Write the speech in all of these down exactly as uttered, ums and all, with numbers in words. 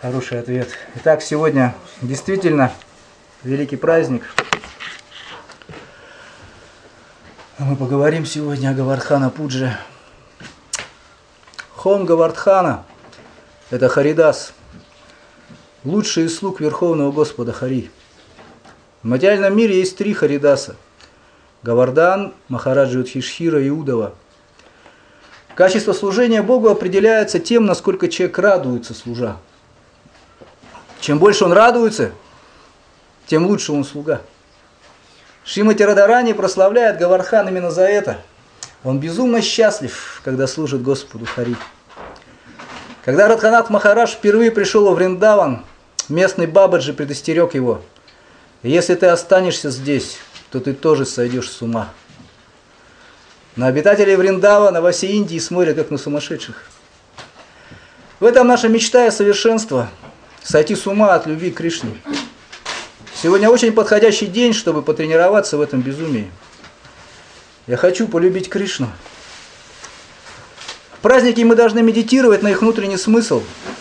Хороший ответ. Итак, сегодня действительно великий праздник. Мы поговорим сегодня о Говардхана Пудже. Хон Говардхана – это Харидас, лучший из слуг Верховного Господа Хари. В материальном мире есть три Харидаса – Говардан, Махараджа Юдхишхира и Удава. Качество служения Богу определяется тем, насколько человек радуется, служа. Чем больше он радуется, тем лучше он слуга. Шримати Радарани прославляет Говардхан именно за это. Он безумно счастлив, когда служит Господу Хари. Когда Радханат Махарадж впервые пришел во Вриндаван, местный Бабаджи предостерег его: если ты останешься здесь, то ты тоже сойдешь с ума. На обитателей Вриндавана во всей Индии смотрят как на сумасшедших. В этом наша мечта и совершенство – сойти с ума от любви к Кришне. Сегодня очень подходящий день, чтобы потренироваться в этом безумии. Я хочу полюбить Кришну. В праздники мы должны медитировать на их внутренний смысл.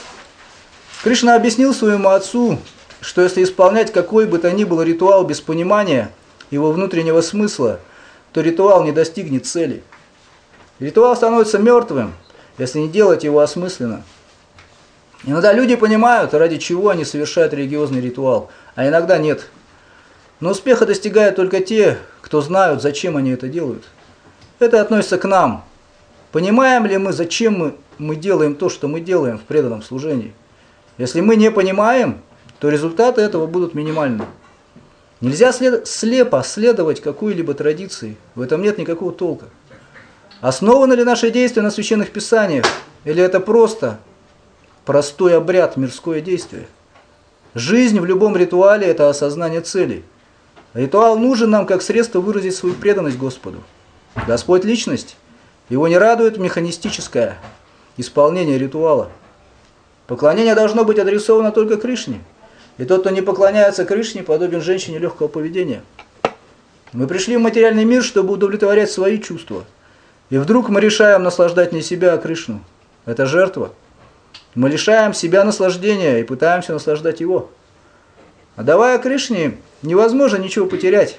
Кришна объяснил своему отцу, что если исполнять какой бы то ни был ритуал без понимания его внутреннего смысла, то ритуал не достигнет цели. Ритуал становится мертвым, если не делать его осмысленно. Иногда люди понимают, ради чего они совершают религиозный ритуал, а иногда нет. Но успеха достигают только те, кто знают, зачем они это делают. Это относится к нам. Понимаем ли мы, зачем мы, мы делаем то, что мы делаем в преданном служении? Если мы не понимаем, то результаты этого будут минимальны. Нельзя след, слепо следовать какой-либо традиции. В этом нет никакого толка. Основаны ли наши действия на священных писаниях? Или это просто простой обряд, мирское действие? Жизнь в любом ритуале – это осознание цели. Ритуал нужен нам как средство выразить свою преданность Господу. Господь – личность. Его не радует механистическое исполнение ритуала. Поклонение должно быть адресовано только Кришне. И тот, кто не поклоняется Кришне, подобен женщине легкого поведения. Мы пришли в материальный мир, чтобы удовлетворять свои чувства. И вдруг мы решаем наслаждать не себя, а Кришну. Это жертва. Мы лишаем себя наслаждения и пытаемся наслаждать его. Отдавая Кришне, невозможно ничего потерять.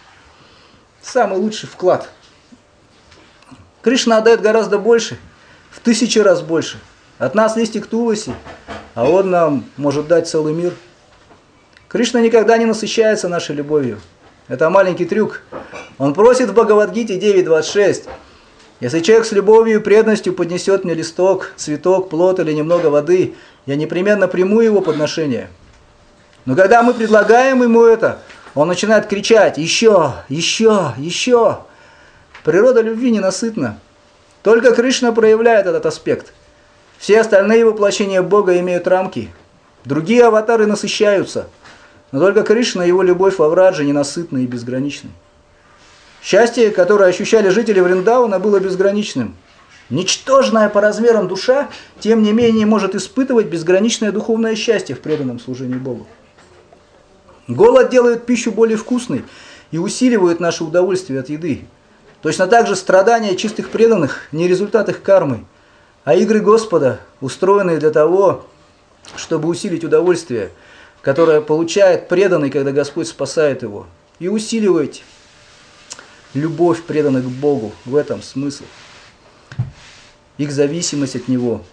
Самый лучший вклад. Кришна отдает гораздо больше, в тысячи раз больше. От нас листик туласи, а он нам может дать целый мир. Кришна никогда не насыщается нашей любовью. Это маленький трюк. Он просит в Бхагавад-гите девять двадцать шесть. Если человек с любовью и преданностью поднесет мне листок, цветок, плод или немного воды, я непременно приму его подношение. Но когда мы предлагаем ему это, он начинает кричать: еще, еще, еще. Природа любви ненасытна. Только Кришна проявляет этот аспект. Все остальные воплощения Бога имеют рамки. Другие аватары насыщаются. Но только Кришна и его любовь во Врадже ненасытны и безграничны. Счастье, которое ощущали жители Вриндавана, было безграничным. Ничтожная по размерам душа, тем не менее, может испытывать безграничное духовное счастье в преданном служении Богу. Голод делает пищу более вкусной и усиливает наше удовольствие от еды. Точно так же страдания чистых преданных не результат их кармы, а игры Господа, устроенные для того, чтобы усилить удовольствие, которое получает преданный, когда Господь спасает его, и усиливать любовь преданных к Богу. В этом смысл. Их зависимость от Него.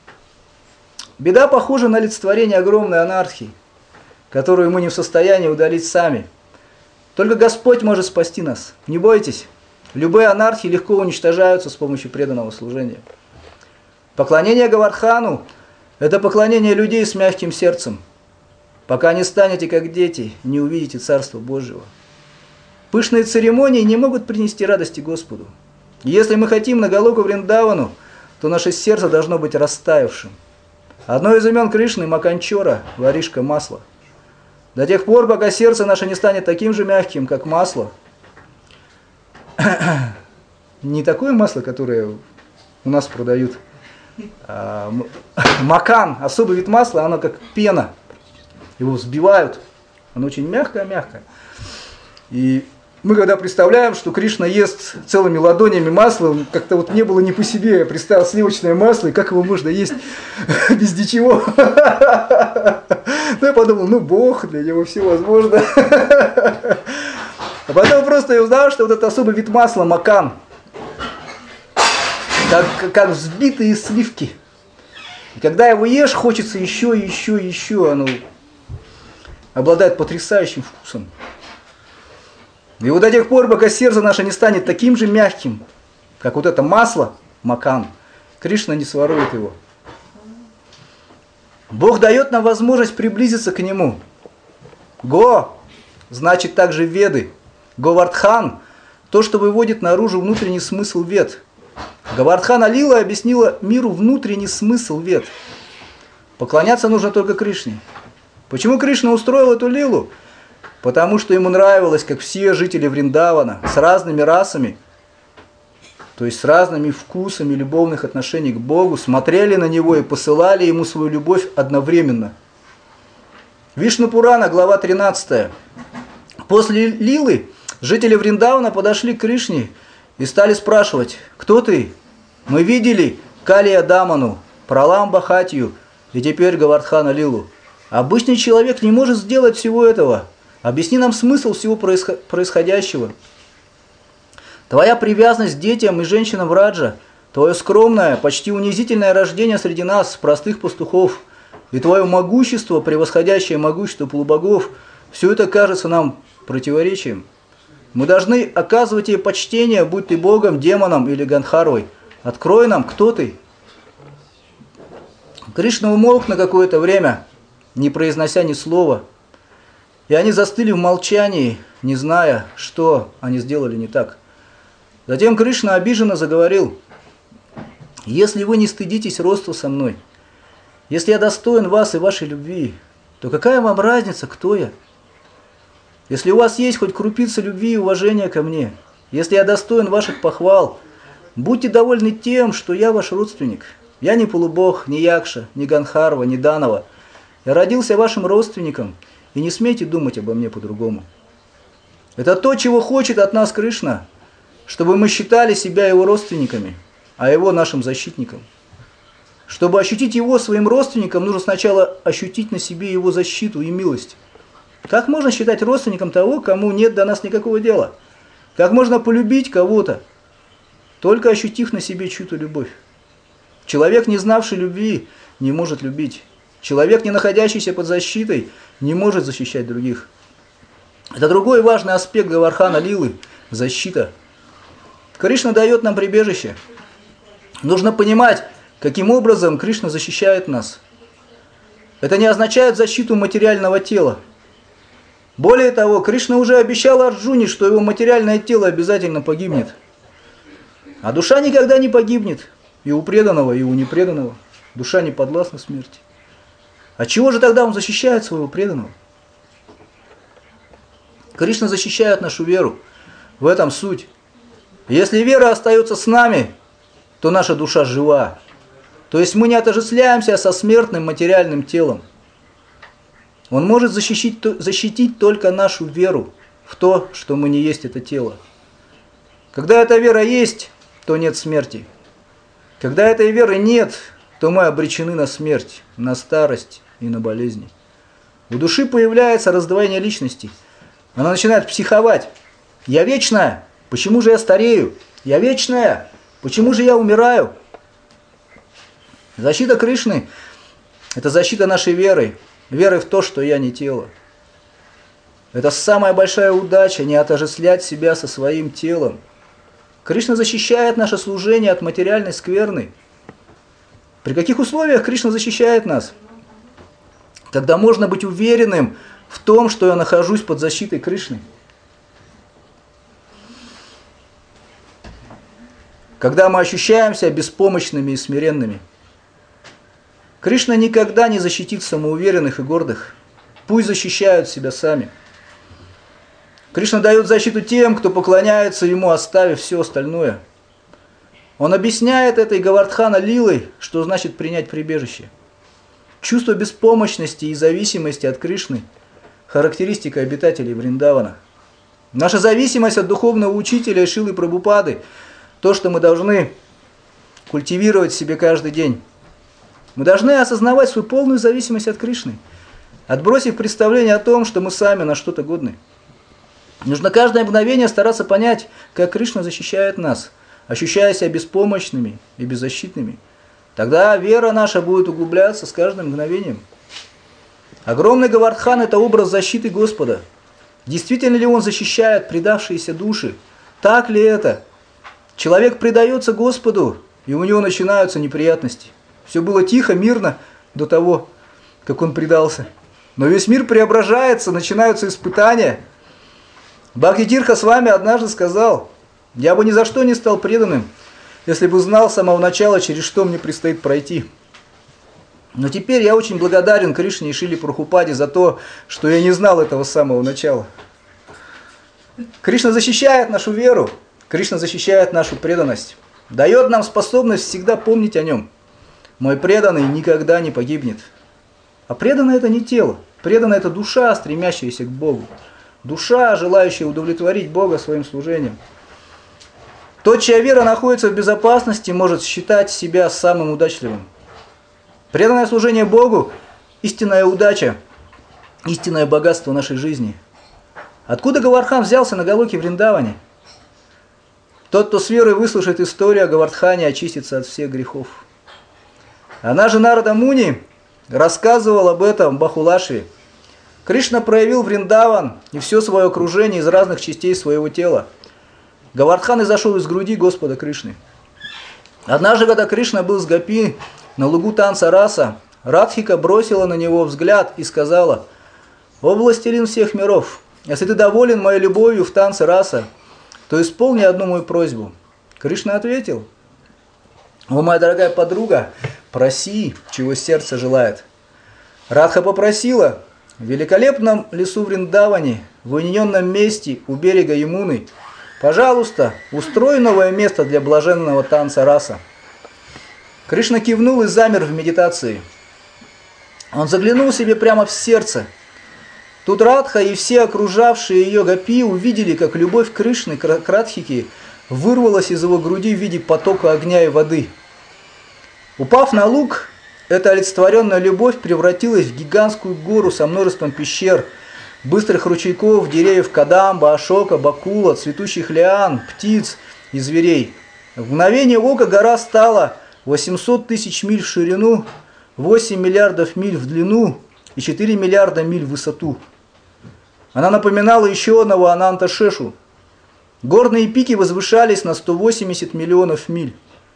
Беда похожа на олицетворение огромной анархии, которую мы не в состоянии удалить сами. Только Господь может спасти нас. Не бойтесь. Любые анархии легко уничтожаются с помощью преданного служения. Поклонение Говардхану – это поклонение людей с мягким сердцем. Пока не станете как дети, не увидите Царства Божьего. Пышные церемонии не могут принести радости Господу. И если мы хотим на Галоку Вриндавану, то наше сердце должно быть растаявшим. Одно из имен Кришны – Маканчора, воришка масла. До тех пор, пока сердце наше не станет таким же мягким, как масло. Не такое масло, которое у нас продают. А, макан, особый вид масла, оно как пена. Его взбивают. Оно очень мягкое-мягкое. И Мы когда представляем, что Кришна ест целыми ладонями масла, как-то вот не было не по себе, я представил сливочное масло, и как его можно есть без ничего. Ну, я подумал, ну, Бог, для него все возможно. А потом просто я узнал, что вот этот особый вид масла, макан, как, как взбитые сливки. И когда его ешь, хочется еще, еще, еще. Оно обладает потрясающим вкусом. И вот до тех пор, пока сердце наше не станет таким же мягким, как вот это масло, макан, Кришна не сворует его. Бог дает нам возможность приблизиться к Нему. Го значит также веды. Говардхан – то, что выводит наружу внутренний смысл вед. Говардхана Лила объяснила миру внутренний смысл вед. Поклоняться нужно только Кришне. Почему Кришна устроил эту лилу? Потому что ему нравилось, как все жители Вриндавана с разными расами, то есть с разными вкусами любовных отношений к Богу, смотрели на него и посылали ему свою любовь одновременно. Вишну Пурана, глава тринадцатая. После лилы жители Вриндавана подошли к Кришне и стали спрашивать: «Кто ты? Мы видели Калия Даману, Пралам Бхатию и теперь Говардхана Лилу. Обычный человек не может сделать всего этого. Объясни нам смысл всего происходящего. Твоя привязанность к детям и женщинам Враджа, твое скромное, почти унизительное рождение среди нас, простых пастухов, и твое могущество, превосходящее могущество полубогов, все это кажется нам противоречием. Мы должны оказывать тебе почтение, будь ты богом, демоном или Гандхарвой. Открой нам, кто ты». Кришна умолк на какое-то время, не произнося ни слова, и они застыли в молчании, не зная, что они сделали не так. Затем Кришна обиженно заговорил: «Если вы не стыдитесь родства со мной, если я достоин вас и вашей любви, то какая вам разница, кто я? Если у вас есть хоть крупица любви и уважения ко мне, если я достоин ваших похвал, будьте довольны тем, что я ваш родственник. Я не полубог, не Якша, не Гандхарва, не Данава. Я родился вашим родственником, и не смейте думать обо мне по-другому». Это то, чего хочет от нас Кришна, чтобы мы считали себя его родственниками, а его нашим защитником. Чтобы ощутить его своим родственником, нужно сначала ощутить на себе его защиту и милость. Как можно считать родственником того, кому нет до нас никакого дела? Как можно полюбить кого-то, только ощутив на себе чью-то любовь? Человек, не знавший любви, не может любить. Человек, не находящийся под защитой, не может защищать других. Это другой важный аспект Говардхана Лилы – защита. Кришна дает нам прибежище. Нужно понимать, каким образом Кришна защищает нас. Это не означает защиту материального тела. Более того, Кришна уже обещал Арджуне, что его материальное тело обязательно погибнет. А душа никогда не погибнет. И у преданного, и у непреданного. Душа не подвластна смерти. От чего же тогда он защищает своего преданного? Кришна защищает нашу веру. В этом суть. Если вера остается с нами, то наша душа жива. То есть мы не отождествляемся со смертным материальным телом. Он может защитить, защитить только нашу веру в то, что мы не есть это тело. Когда эта вера есть, то нет смерти. Когда этой веры нет, то мы обречены на смерть, на старость и на болезни. У души появляется раздвоение личности. Она начинает психовать. Я вечная, почему же я старею? Я вечная, почему же я умираю? Защита Кришны – это защита нашей веры. Веры в то, что я не тело. Это самая большая удача – не отождествлять себя со своим телом. Кришна защищает наше служение от материальной скверны. При каких условиях Кришна защищает нас? Когда можно быть уверенным в том, что я нахожусь под защитой Кришны. Когда мы ощущаемся беспомощными и смиренными. Кришна никогда не защитит самоуверенных и гордых. Пусть защищают себя сами. Кришна дает защиту тем, кто поклоняется Ему, оставив все остальное. Он объясняет этой Говардхана Лилой, что значит принять прибежище. Чувство беспомощности и зависимости от Кришны – характеристика обитателей Вриндавана. Наша зависимость от духовного учителя Шилы Прабхупады, то, что мы должны культивировать в себе каждый день. Мы должны осознавать свою полную зависимость от Кришны, отбросив представление о том, что мы сами на что-то годны. Нужно каждое мгновение стараться понять, как Кришна защищает нас, ощущая себя беспомощными и беззащитными. Тогда вера наша будет углубляться с каждым мгновением. Огромный Говардхан – это образ защиты Господа. Действительно ли Он защищает предавшиеся души? Так ли это? Человек предается Господу, и у него начинаются неприятности. Все было тихо, мирно до того, как он предался. Но весь мир преображается, начинаются испытания. Бхактитирха с вами однажды сказал: «Я бы ни за что не стал преданным, если бы знал с самого начала, через что мне предстоит пройти». Но теперь я очень благодарен Кришне и Шиле Прабхупаде за то, что я не знал этого с самого начала. Кришна защищает нашу веру, Кришна защищает нашу преданность, дает нам способность всегда помнить о Нем. Мой преданный никогда не погибнет. А преданное это не тело, преданное это душа, стремящаяся к Богу. Душа, желающая удовлетворить Бога своим служением. Тот, чья вера находится в безопасности, может считать себя самым удачливым. Преданное служение Богу – истинная удача, истинное богатство нашей жизни. Откуда Говардхан взялся на Галоке Вриндаване? Тот, кто с верой выслушает историю о Говардхане, очистится от всех грехов. Она же Нарада Муни рассказывал об этом Бахулашве. Кришна проявил Вриндаван и все свое окружение из разных частей своего тела. Говардхан изошел из груди Господа Кришны. Однажды, когда Кришна был с Гопи на лугу танца раса, Радхика бросила на него взгляд и сказала: «О, властелин всех миров, если ты доволен моей любовью в танце раса, то исполни одну мою просьбу». Кришна ответил: «О, моя дорогая подруга, проси, чего сердце желает». Радха попросила: «В великолепном лесу Вриндаване, в уединенном месте у берега Ямуны, пожалуйста, устрой новое место для блаженного танца раса». Кришна кивнул и замер в медитации. Он заглянул себе прямо в сердце. Тут Радха и все окружавшие ее гопи увидели, как любовь Кришны к Радхике вырвалась из его груди в виде потока огня и воды. Упав на луг, эта олицетворенная любовь превратилась в гигантскую гору со множеством пещер, быстрых ручейков, деревьев Кадамба, Ашока, Бакула, цветущих лиан, птиц и зверей. В мгновение ока гора стала восемьсот тысяч миль в ширину, восемь миллиардов миль в длину и четыре миллиарда миль в высоту. Она напоминала еще одного Ананта Шешу. Горные пики возвышались на сто восемьдесят миллионов миль.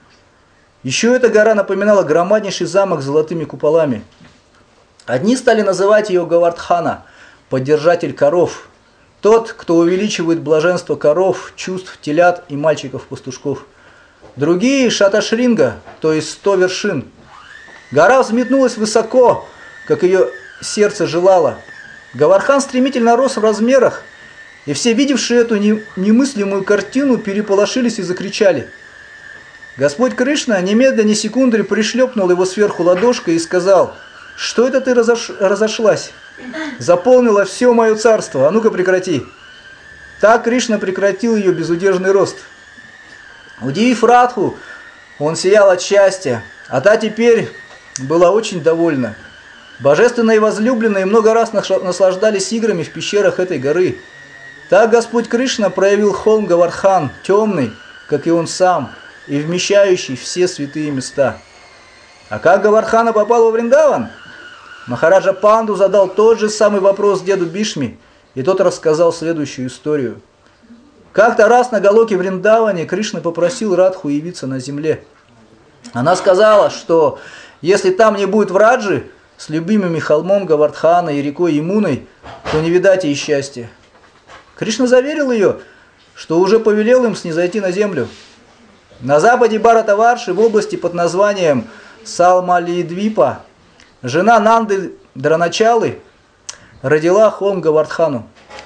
Еще эта гора напоминала громаднейший замок с золотыми куполами. Одни стали называть ее Говардхана, поддержатель коров, тот, кто увеличивает блаженство коров, чувств телят и мальчиков-пастушков. Другие – Шаташринга, то есть сто вершин. Гора взметнулась высоко, как ее сердце желало. Говардхан стремительно рос в размерах, и все, видевшие эту немыслимую картину, переполошились и закричали. Господь Кришна немедленно, ни секунды пришлепнул его сверху ладошкой и сказал: «Что это ты разош... разошлась? Заполнила все мое царство, а ну-ка прекрати». Так Кришна прекратил ее безудержный рост. Удивив Радху, он сиял от счастья, а та теперь была очень довольна. Божественные возлюбленные много раз наслаждались играми в пещерах этой горы. Так Господь Кришна проявил холм Говардхан, темный, как и он сам, и вмещающий все святые места. А как Говардхана попал во Вриндаван? Махараджа Панду задал тот же самый вопрос деду Бишми, и тот рассказал следующую историю. Как-то раз на Галоке Вриндаване Кришна попросил Радху явиться на земле. Она сказала, что если там не будет Враджи с любимыми холмом Говардхана и рекой Ямуной, то не видать ей счастья. Кришна заверил ее, что уже повелел им снизойти на землю. На западе Бхаратаварши, в области под названием Салмалидвипа, жена Нанды Драначалы родила холм Говардхану.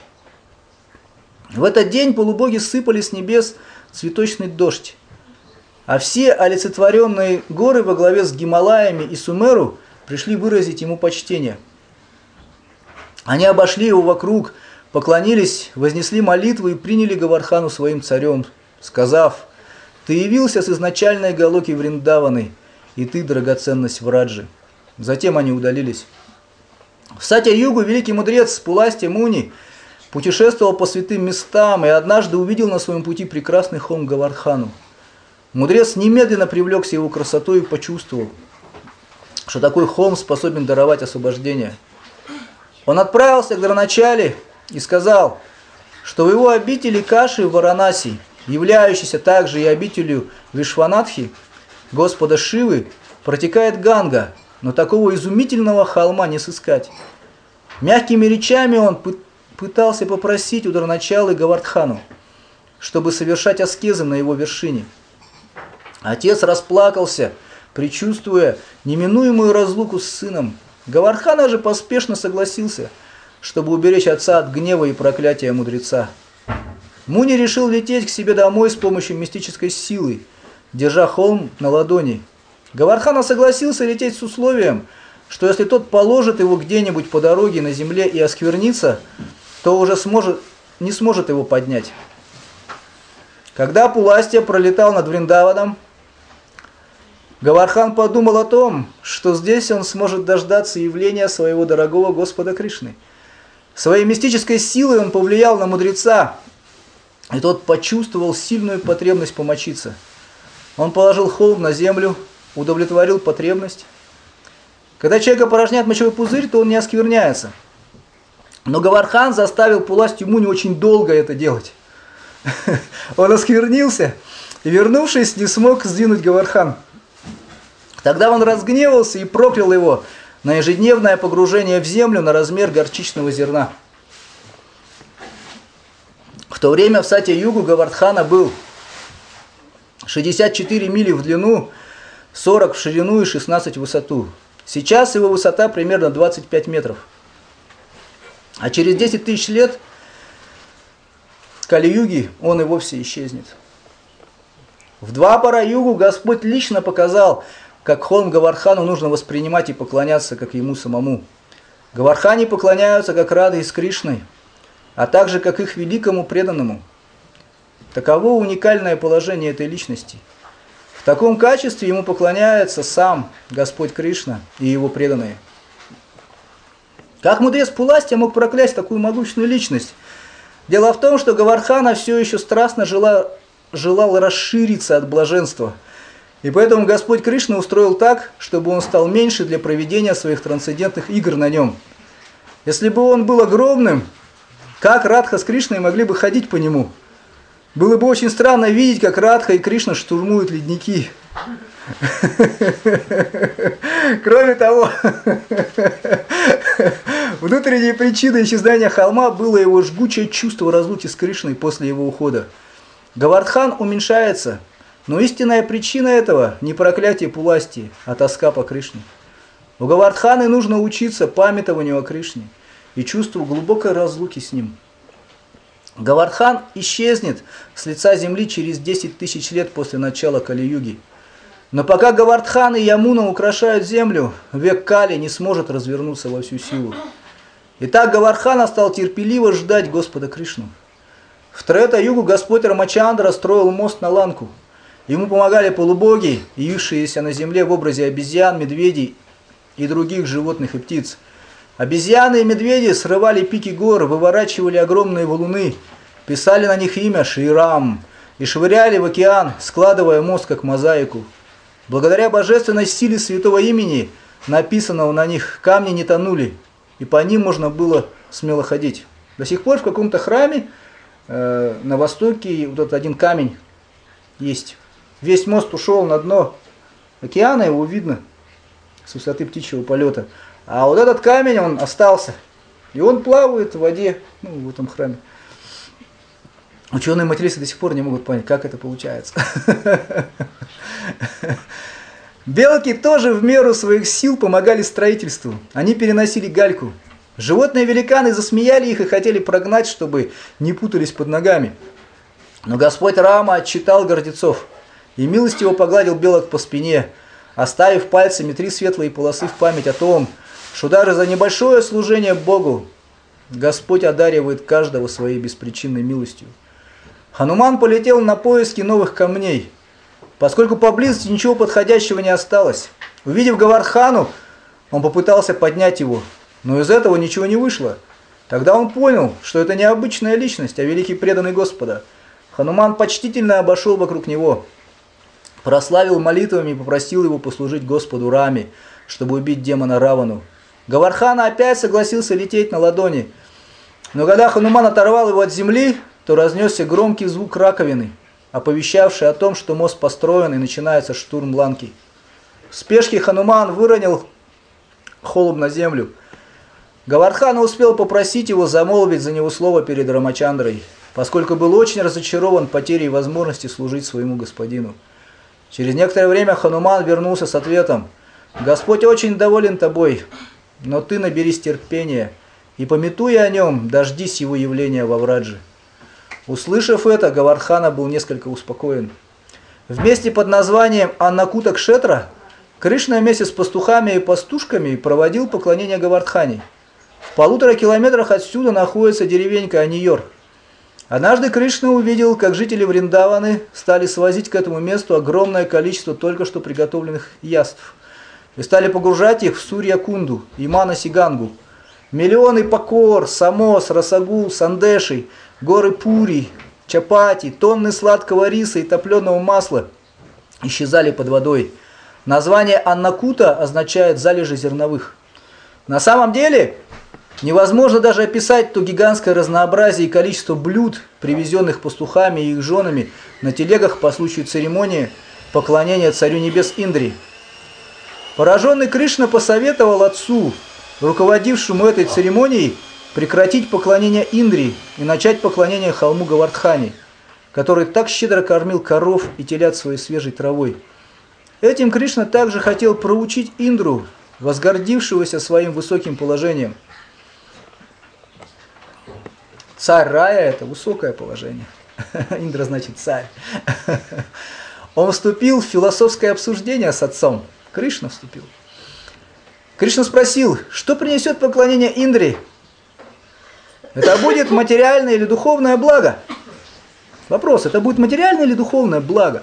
В этот день полубоги сыпали с небес цветочный дождь, а все олицетворенные горы во главе с Гималаями и Сумеру пришли выразить ему почтение. Они обошли его вокруг, поклонились, вознесли молитву и приняли Говардхану своим царем, сказав: «Ты явился с изначальной Галоки Вриндаваны, и ты драгоценность Враджи». Затем они удалились. В Сатья-югу великий мудрец Пуластья Муни путешествовал по святым местам и однажды увидел на своем пути прекрасный холм Говардхану. Мудрец немедленно привлекся его красотой и почувствовал, что такой холм способен даровать освобождение. Он отправился к Дроначаре и сказал, что в его обители Каши в Варанаси, являющейся также и обителью Вишванатхи, Господа Шивы, протекает Ганга, но такого изумительного холма не сыскать. Мягкими речами он пытался попросить у Дроначалы Говардхану, чтобы совершать аскезы на его вершине. Отец расплакался, предчувствуя неминуемую разлуку с сыном. Говардхана же поспешно согласился, чтобы уберечь отца от гнева и проклятия мудреца. Муни решил лететь к себе домой с помощью мистической силы, держа холм на ладони. Говардхана согласился лететь с условием, что если тот положит его где-нибудь по дороге на земле и осквернится, то уже сможет, не сможет его поднять. Когда Пуластья пролетал над Вриндаваном, Говардхан подумал о том, что здесь он сможет дождаться явления своего дорогого Господа Кришны. Своей мистической силой он повлиял на мудреца, и тот почувствовал сильную потребность помочиться. Он положил холм на землю, удовлетворил потребность. Когда человек опорожняет мочевой пузырь, то он не оскверняется. Но Говардхан заставил Пуластью Муни очень долго это делать. Он осквернился и, вернувшись, не смог сдвинуть Говардхан. Тогда он разгневался и проклял его на ежедневное погружение в землю на размер горчичного зерна. В то время в Сатья-югу Говардхана был шестьдесят четыре мили в длину, сорок в ширину и шестнадцать в высоту. Сейчас его высота примерно двадцать пять метров. А через десять тысяч лет в Кали-юге он и вовсе исчезнет. В Двапара-югу Господь лично показал, как холм Говардхану нужно воспринимать и поклоняться, как ему самому. Говардхане поклоняются как Радhe с Кришной, а также как их великому преданному. Таково уникальное положение этой личности. В таком качестве ему поклоняется сам Господь Кришна и его преданные. Как мудрец Пуластья мог проклясть такую могущественную личность? Дело в том, что Говардхана все еще страстно жела, желал расшириться от блаженства. И поэтому Господь Кришна устроил так, чтобы он стал меньше для проведения своих трансцендентных игр на нем. Если бы он был огромным, как Радха с Кришной могли бы ходить по нему? Было бы очень странно видеть, как Радха и Кришна штурмуют ледники. Кроме того, внутренней причиной исчезновения холма было его жгучее чувство разлуки с Кришной после его ухода. Говардхан уменьшается, но истинная причина этого не проклятие Пуластьи, а тоска по Кришне. У Говардханы нужно учиться памятованию о Кришне и чувству глубокой разлуки с ним. Говардхан исчезнет с лица земли через десять тысяч лет после начала Кали-юги. Но пока Говардхан и Ямуна украшают землю, век Кали не сможет развернуться во всю силу. Итак, Говардхан стал терпеливо ждать Господа Кришну. В Трета-югу Господь Рамачандра строил мост на Ланку. Ему помогали полубоги, явившиеся на земле в образе обезьян, медведей и других животных и птиц. Обезьяны и медведи срывали пики гор, выворачивали огромные валуны, писали на них имя Шри-Рам и швыряли в океан, складывая мост как мозаику. Благодаря божественной силе святого имени, написанного на них, камни не тонули, и по ним можно было смело ходить. До сих пор в каком-то храме э, на востоке вот этот один камень есть. Весь мост ушел на дно океана, его видно с высоты птичьего полета. А вот этот камень, он остался. И он плавает в воде, ну, в этом храме. Ученые-материалисты до сих пор не могут понять, как это получается. Белки тоже в меру своих сил помогали строительству. Они переносили гальку. Животные-великаны засмеяли их и хотели прогнать, чтобы не путались под ногами. Но Господь Рама отчитал гордецов и милостиво погладил белок по спине, оставив пальцами три светлые полосы в память о том, что даже за небольшое служение Богу Господь одаривает каждого своей беспричинной милостью. Хануман полетел на поиски новых камней, поскольку поблизости ничего подходящего не осталось. Увидев Говардхану, он попытался поднять его, но из этого ничего не вышло. Тогда он понял, что это не обычная личность, а великий преданный Господа. Хануман почтительно обошел вокруг него, прославил молитвами и попросил его послужить Господу Раме, чтобы убить демона Равану. Говардхана опять согласился лететь на ладони, но когда Хануман оторвал его от земли, то разнесся громкий звук раковины, оповещавший о том, что мост построен и начинается штурм Ланки. В спешке Хануман выронил холм на землю. Говардхана успел попросить его замолвить за него слово перед Рамачандрой, поскольку был очень разочарован потерей возможности служить своему господину. Через некоторое время Хануман вернулся с ответом: «Господь очень доволен тобой, но ты наберись терпения, и, памятуя о нем, дождись его явления во Враджи». Услышав это, Говардхана был несколько успокоен. В месте под названием Аннакута-Кшетра Кришна вместе с пастухами и пастушками проводил поклонение Говардхане. В полутора километрах отсюда находится деревенька Аниор. Однажды Кришна увидел, как жители Вриндаваны стали свозить к этому месту огромное количество только что приготовленных яств и стали погружать их в Сурья-Кунду и Манасигангу. Миллионы пакор, самос, расагул, сандешей, горы пури, чапати, тонны сладкого риса и топленого масла исчезали под водой. Название Аннакута означает «залежи зерновых». На самом деле, невозможно даже описать то гигантское разнообразие и количество блюд, привезенных пастухами и их женами на телегах по случаю церемонии поклонения Царю Небес Индри. Пораженный Кришна посоветовал отцу, руководившему этой церемонией, прекратить поклонение Индри и начать поклонение холму Говардхане, который так щедро кормил коров и телят своей свежей травой. Этим Кришна также хотел проучить Индру, возгордившегося своим высоким положением. Царь рая – это высокое положение. Индра значит царь. Он вступил в философское обсуждение с отцом. Кришна вступил. Кришна спросил, что принесет поклонение Индре? Это будет материальное или духовное благо? Вопрос, это будет материальное или духовное благо?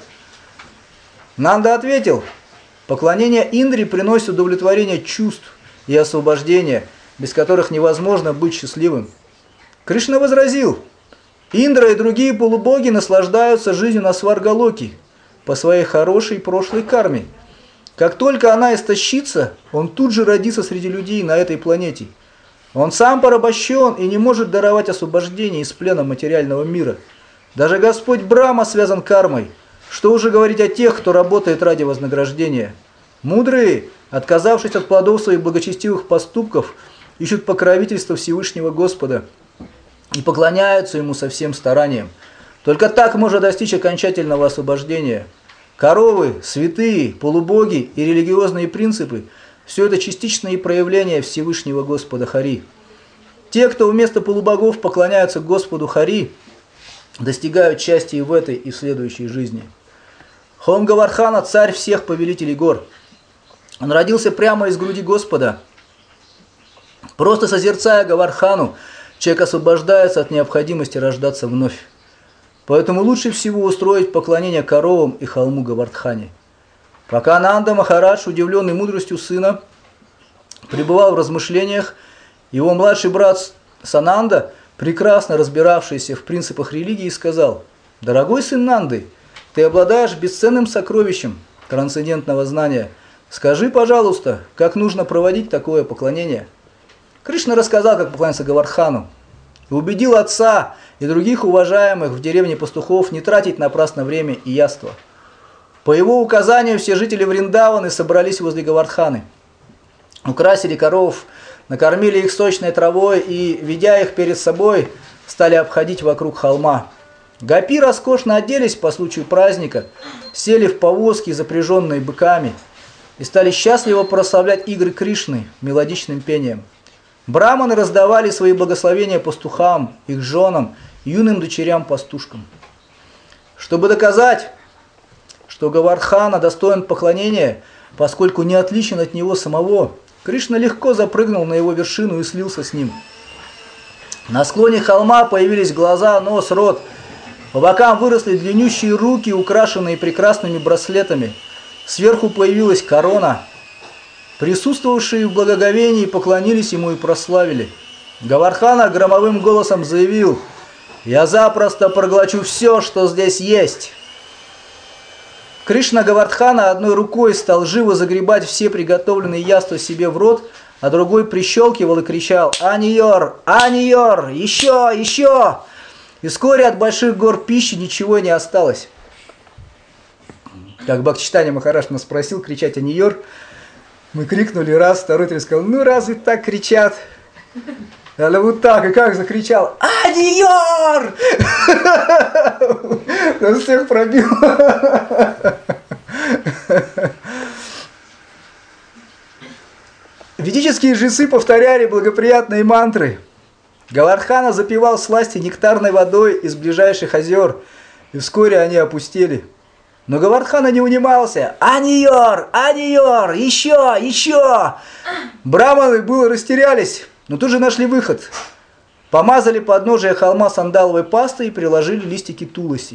Нанда ответил, поклонение Индре приносит удовлетворение чувств и освобождение, без которых невозможно быть счастливым. Кришна возразил, Индра и другие полубоги наслаждаются жизнью на Сваргалоке по своей хорошей прошлой карме. Как только она истощится, он тут же родится среди людей на этой планете. Он сам порабощен и не может даровать освобождение из плена материального мира. Даже Господь Брахма связан кармой. Что уже говорить о тех, кто работает ради вознаграждения? Мудрые, отказавшись от плодов своих благочестивых поступков, ищут покровительство Всевышнего Господа и поклоняются Ему со всем старанием. Только так можно достичь окончательного освобождения. Коровы, святые, полубоги и религиозные принципы – все это частичные проявления Всевышнего Господа Хари. Те, кто вместо полубогов поклоняются Господу Хари, достигают счастья и в этой, и в следующей жизни. Холм Говардхана – царь всех повелителей гор. Он родился прямо из груди Господа. Просто созерцая Говардхану, человек освобождается от необходимости рождаться вновь. Поэтому лучше всего устроить поклонение коровам и холму Говардхане. Пока Нанда Махарадж, удивленный мудростью сына, пребывал в размышлениях, его младший брат Сананда, прекрасно разбиравшийся в принципах религии, сказал: «Дорогой сын Нанды, ты обладаешь бесценным сокровищем трансцендентного знания. Скажи, пожалуйста, как нужно проводить такое поклонение?» Кришна рассказал, как поклоняться Говардхану, и убедил отца и других уважаемых в деревне пастухов не тратить напрасно время и яство. По его указанию все жители Вриндаваны собрались возле Говардханы, украсили коров, накормили их сочной травой и, ведя их перед собой, стали обходить вокруг холма. Гопи роскошно оделись по случаю праздника, сели в повозки, запряженные быками, и стали счастливо прославлять игры Кришны мелодичным пением. Браманы раздавали свои благословения пастухам, их женам, юным дочерям-пастушкам. Чтобы доказать, что Говардхана достоин поклонения, поскольку не отличен от него самого, Кришна легко запрыгнул на его вершину и слился с ним. На склоне холма появились глаза, нос, рот. По бокам выросли длиннющие руки, украшенные прекрасными браслетами. Сверху появилась корона. Присутствовавшие в благоговении поклонились ему и прославили. Говардхана громовым голосом заявил: «Я запросто проглочу все, что здесь есть». Кришна Говардхана одной рукой стал живо загребать все приготовленные яства себе в рот, а другой прищелкивал и кричал: «Аниор! Аниор! Еще! Еще!» И вскоре от больших гор пищи ничего не осталось. Как Бхактичитания Махарадж нас спросил кричать «Аниор», мы крикнули раз, второй, третий сказал: «Ну разве так кричат?» Але вот так, и как закричал: «Аниор!» Нас всех пробил. Ведические жрецы повторяли благоприятные мантры. Говардхана запивал сласти нектарной водой из ближайших озер, и вскоре они опустели. Но Говардхана не унимался. «Аниор! Аниор! Еще! Еще!» Браманы было растерялись, но тут же нашли выход. Помазали подножие холма сандаловой пастой и приложили листики туласи.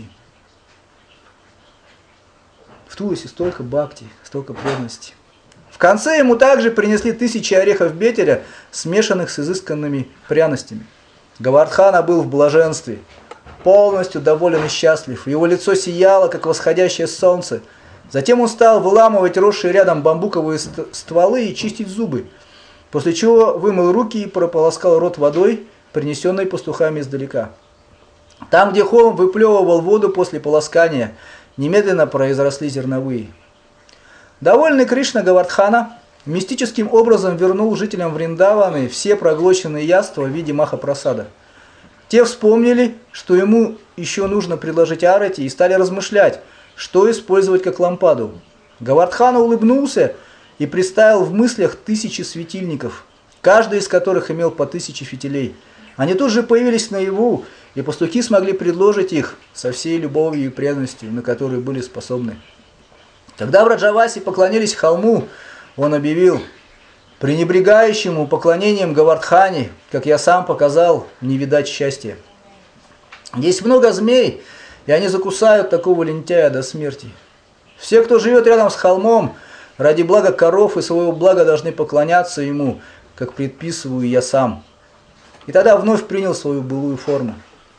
В туласи столько бхакти, столько преданности. В конце ему также принесли тысячи орехов бетеля, смешанных с изысканными пряностями. Говардхана был в блаженстве, полностью доволен и счастлив. Его лицо сияло, как восходящее солнце. Затем он стал выламывать росшие рядом бамбуковые стволы и чистить зубы, после чего вымыл руки и прополоскал рот водой, принесенной пастухами издалека. Там, где холм выплевывал воду после полоскания, немедленно произросли зерновые. Довольный Кришна Говардхана мистическим образом вернул жителям Вриндаваны все проглоченные яства в виде махапрасада. Те вспомнили, что ему еще нужно предложить арати, и стали размышлять, что использовать как лампаду. Говардхана улыбнулся и представил в мыслях тысячи светильников, каждый из которых имел по тысяче фитилей. Они тут же появились наяву, и пастухи смогли предложить их со всей любовью и преданностью, на которые были способны. Когда Враджаваси поклонились холму, он объявил: «Пренебрегающему поклонением Говардхане, как я сам показал, не видать счастья. Есть много змей, и они закусают такого лентяя до смерти. Все, кто живет рядом с холмом, ради блага коров и своего блага должны поклоняться ему, как предписываю я сам». И тогда вновь принял свою былую форму.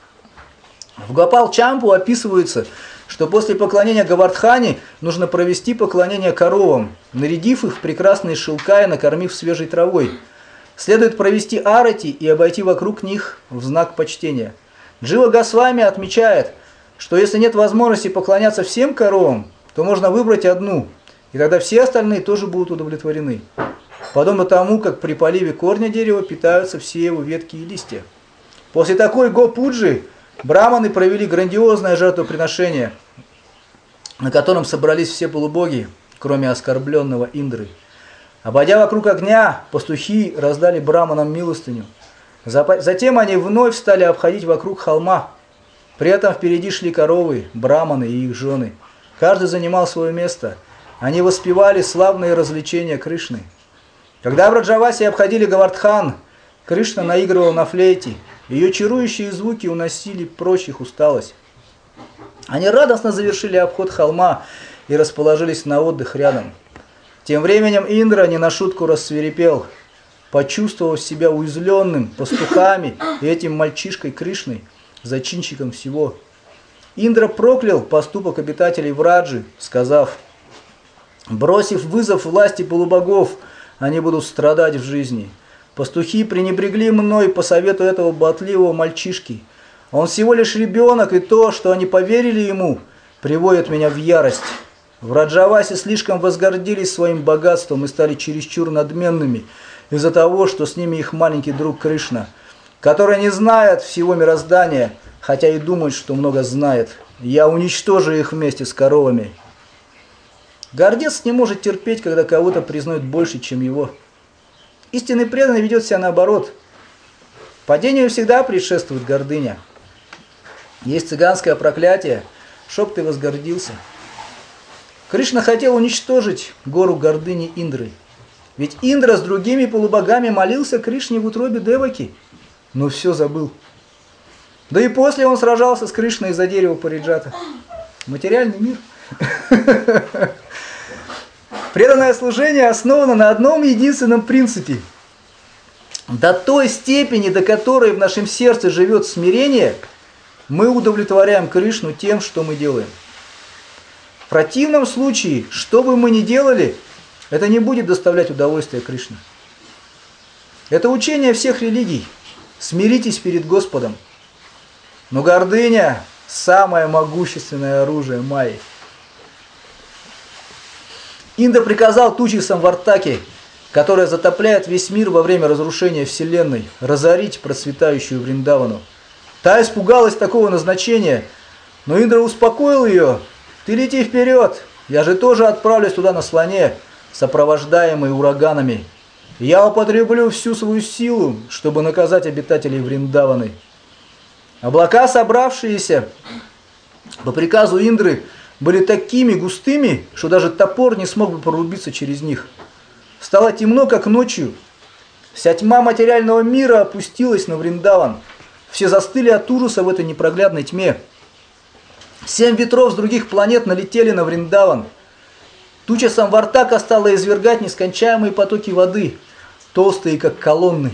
В Гопал-Чампу описывается, что после поклонения Говардхане нужно провести поклонение коровам, нарядив их в прекрасные шелка и накормив свежей травой. Следует провести арати и обойти вокруг них в знак почтения. Джива Госвами отмечает, что если нет возможности поклоняться всем коровам, то можно выбрать одну, и тогда все остальные тоже будут удовлетворены. Подобно тому, как при поливе корня дерева питаются все его ветки и листья. После такой го-пуджи браманы провели грандиозное жертвоприношение, на котором собрались все полубоги, кроме оскорбленного Индры. Обойдя вокруг огня, пастухи раздали браманам милостыню. Затем они вновь стали обходить вокруг холма. При этом впереди шли коровы, браманы и их жены. Каждый занимал свое место. Они воспевали славные развлечения Кришны. Когда Враджаваси обходили Говардхан, Кришна наигрывал на флейте. Ее чарующие звуки уносили прочь их усталость. Они радостно завершили обход холма и расположились на отдых рядом. Тем временем Индра не на шутку рассвирепел, почувствовав себя уязвленным пастухами и этим мальчишкой Кришной, зачинщиком всего. Индра проклял поступок обитателей Враджи, сказав: «Бросив вызов власти полубогов, они будут страдать в жизни. Пастухи пренебрегли мной по совету этого болтливого мальчишки. Он всего лишь ребенок, и то, что они поверили ему, приводит меня в ярость. Враджаваси слишком возгордились своим богатством и стали чересчур надменными из-за того, что с ними их маленький друг Кришна, который не знает всего мироздания, хотя и думает, что много знает. Я уничтожу их вместе с коровами». Гордец не может терпеть, когда кого-то признают больше, чем его. Истинный преданный ведет себя наоборот. Падению всегда предшествует гордыня. Есть цыганское проклятие: «Чтоб ты возгордился». Кришна хотел уничтожить гору гордыни Индры. Ведь Индра с другими полубогами молился Кришне в утробе Деваки. но все забыл. Да и после он сражался с Кришной из-за дерева Париджата. Материальный мир. Преданное служение основано на одном единственном принципе. До той степени, до которой в нашем сердце живет смирение, мы удовлетворяем Кришну тем, что мы делаем. В противном случае, что бы мы ни делали, это не будет доставлять удовольствие Кришне. Это учение всех религий. Смиритесь перед Господом. Но гордыня – самое могущественное оружие Майи. Индра приказал туче Самвартаки, которая затопляет весь мир во время разрушения Вселенной, разорить процветающую Вриндавану. Та испугалась такого назначения, но Индра успокоил ее. «Ты лети вперед, я же тоже отправлюсь туда на слоне, сопровождаемый ураганами. Я употреблю всю свою силу, чтобы наказать обитателей Вриндаваны». Облака, собравшиеся по приказу Индры, были такими густыми, что даже топор не смог бы прорубиться через них. Стало темно, как ночью. Вся тьма материального мира опустилась на Вриндаван. Все застыли от ужаса в этой непроглядной тьме. Семь ветров с других планет налетели на Вриндаван. Туча Самвартака стала извергать нескончаемые потоки воды, толстые, как колонны.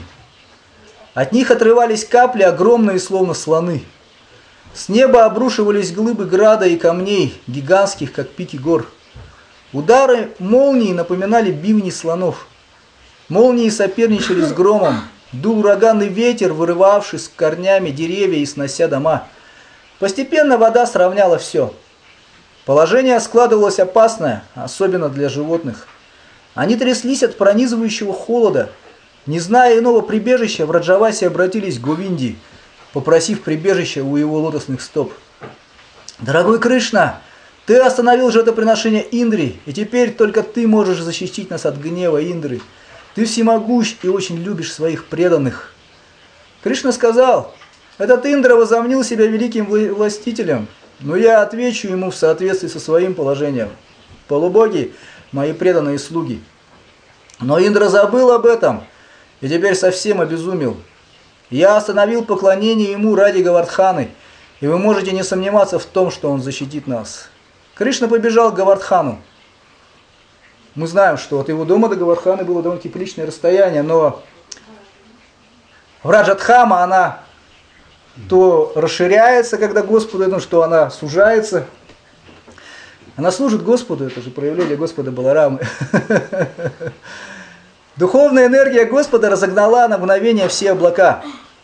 От них отрывались капли, огромные, словно слоны. С неба обрушивались глыбы града и камней, гигантских, как пики гор. Удары молнии напоминали бивни слонов. Молнии соперничали с громом. Дул ураганный ветер, вырывавший с корнями деревья и снося дома. Постепенно вода сравняла все. Положение складывалось опасное, особенно для животных. Они тряслись от пронизывающего холода. Не зная иного прибежища, в Раджавасе обратились к Говинде, попросив прибежища у его лотосных стоп. «Дорогой Кришна, ты остановил жертвоприношение Индри, и теперь только ты можешь защитить нас от гнева Индры. Ты всемогущ и очень любишь своих преданных». Кришна сказал: «Этот Индра возомнил себя великим властителем, но я отвечу ему в соответствии со своим положением. Полубоги, мои преданные слуги». Но Индра забыл об этом и теперь совсем обезумел. Я остановил поклонение ему ради Говардханы, и вы можете не сомневаться в том, что он защитит нас. Кришна побежал к Говардхану. Мы знаем, что от его дома до Говардханы было довольно-таки приличное расстояние, но Враджадхама, она то расширяется, когда Господу идут, что она сужается. Она служит Господу, это же проявление Господа Баларамы. Духовная энергия Господа разогнала на мгновение все облака,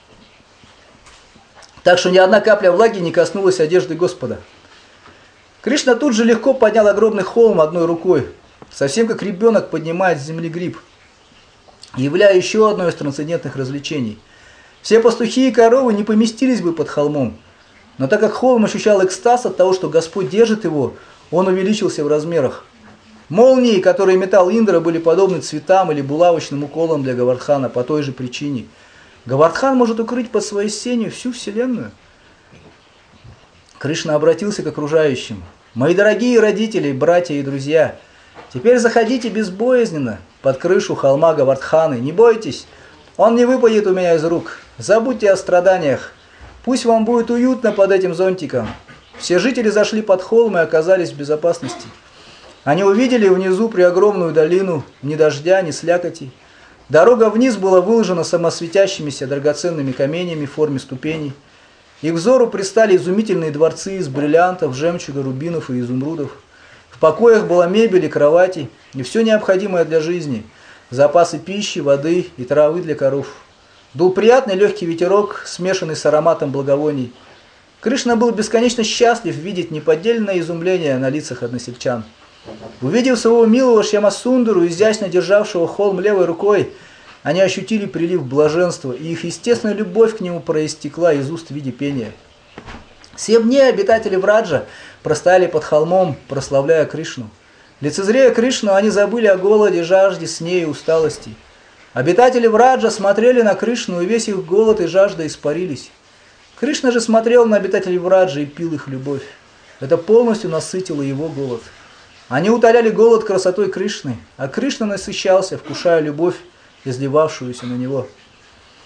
так что ни одна капля влаги не коснулась одежды Господа. Кришна тут же легко поднял огромный холм одной рукой, совсем как ребенок поднимает с земли гриб, являя еще одно из трансцендентных развлечений. Все пастухи и коровы не поместились бы под холмом, но так как холм ощущал экстаз от того, что Господь держит его, он увеличился в размерах. Молнии, которые метал Индра, были подобны цветам или булавочным уколам для Говардхана по той же причине. Говардхан может укрыть под своей сенью всю Вселенную. Кришна обратился к окружающим. «Мои дорогие родители, братья и друзья, теперь заходите безбоязненно под крышу холма Говардханы. Не бойтесь, он не выпадет у меня из рук. Забудьте о страданиях. Пусть вам будет уютно под этим зонтиком». Все жители зашли под холм и оказались в безопасности. Они увидели внизу преогромную долину, ни дождя, ни слякоти. Дорога вниз была выложена самосветящимися драгоценными каменями в форме ступеней. Их взору предстали изумительные дворцы из бриллиантов, жемчуга, рубинов и изумрудов. В покоях была мебель и кровати, и все необходимое для жизни. Запасы пищи, воды и травы для коров. Дул приятный легкий ветерок, смешанный с ароматом благовоний. Кришна был бесконечно счастлив видеть неподдельное изумление на лицах односельчан. Увидев своего милого Шьямасундару, изящно державшего холм левой рукой, они ощутили прилив блаженства, и их естественная любовь к нему проистекла из уст в виде пения. Семь дней обитатели Враджа простояли под холмом, прославляя Кришну. Лицезрея Кришну, они забыли о голоде, жажде, сне и усталости. Обитатели Враджа смотрели на Кришну, и весь их голод и жажда испарились. Кришна же смотрел на обитателей Враджа и пил их любовь. Это полностью насытило его голод. Они утоляли голод красотой Кришны, а Кришна насыщался, вкушая любовь, изливавшуюся на него.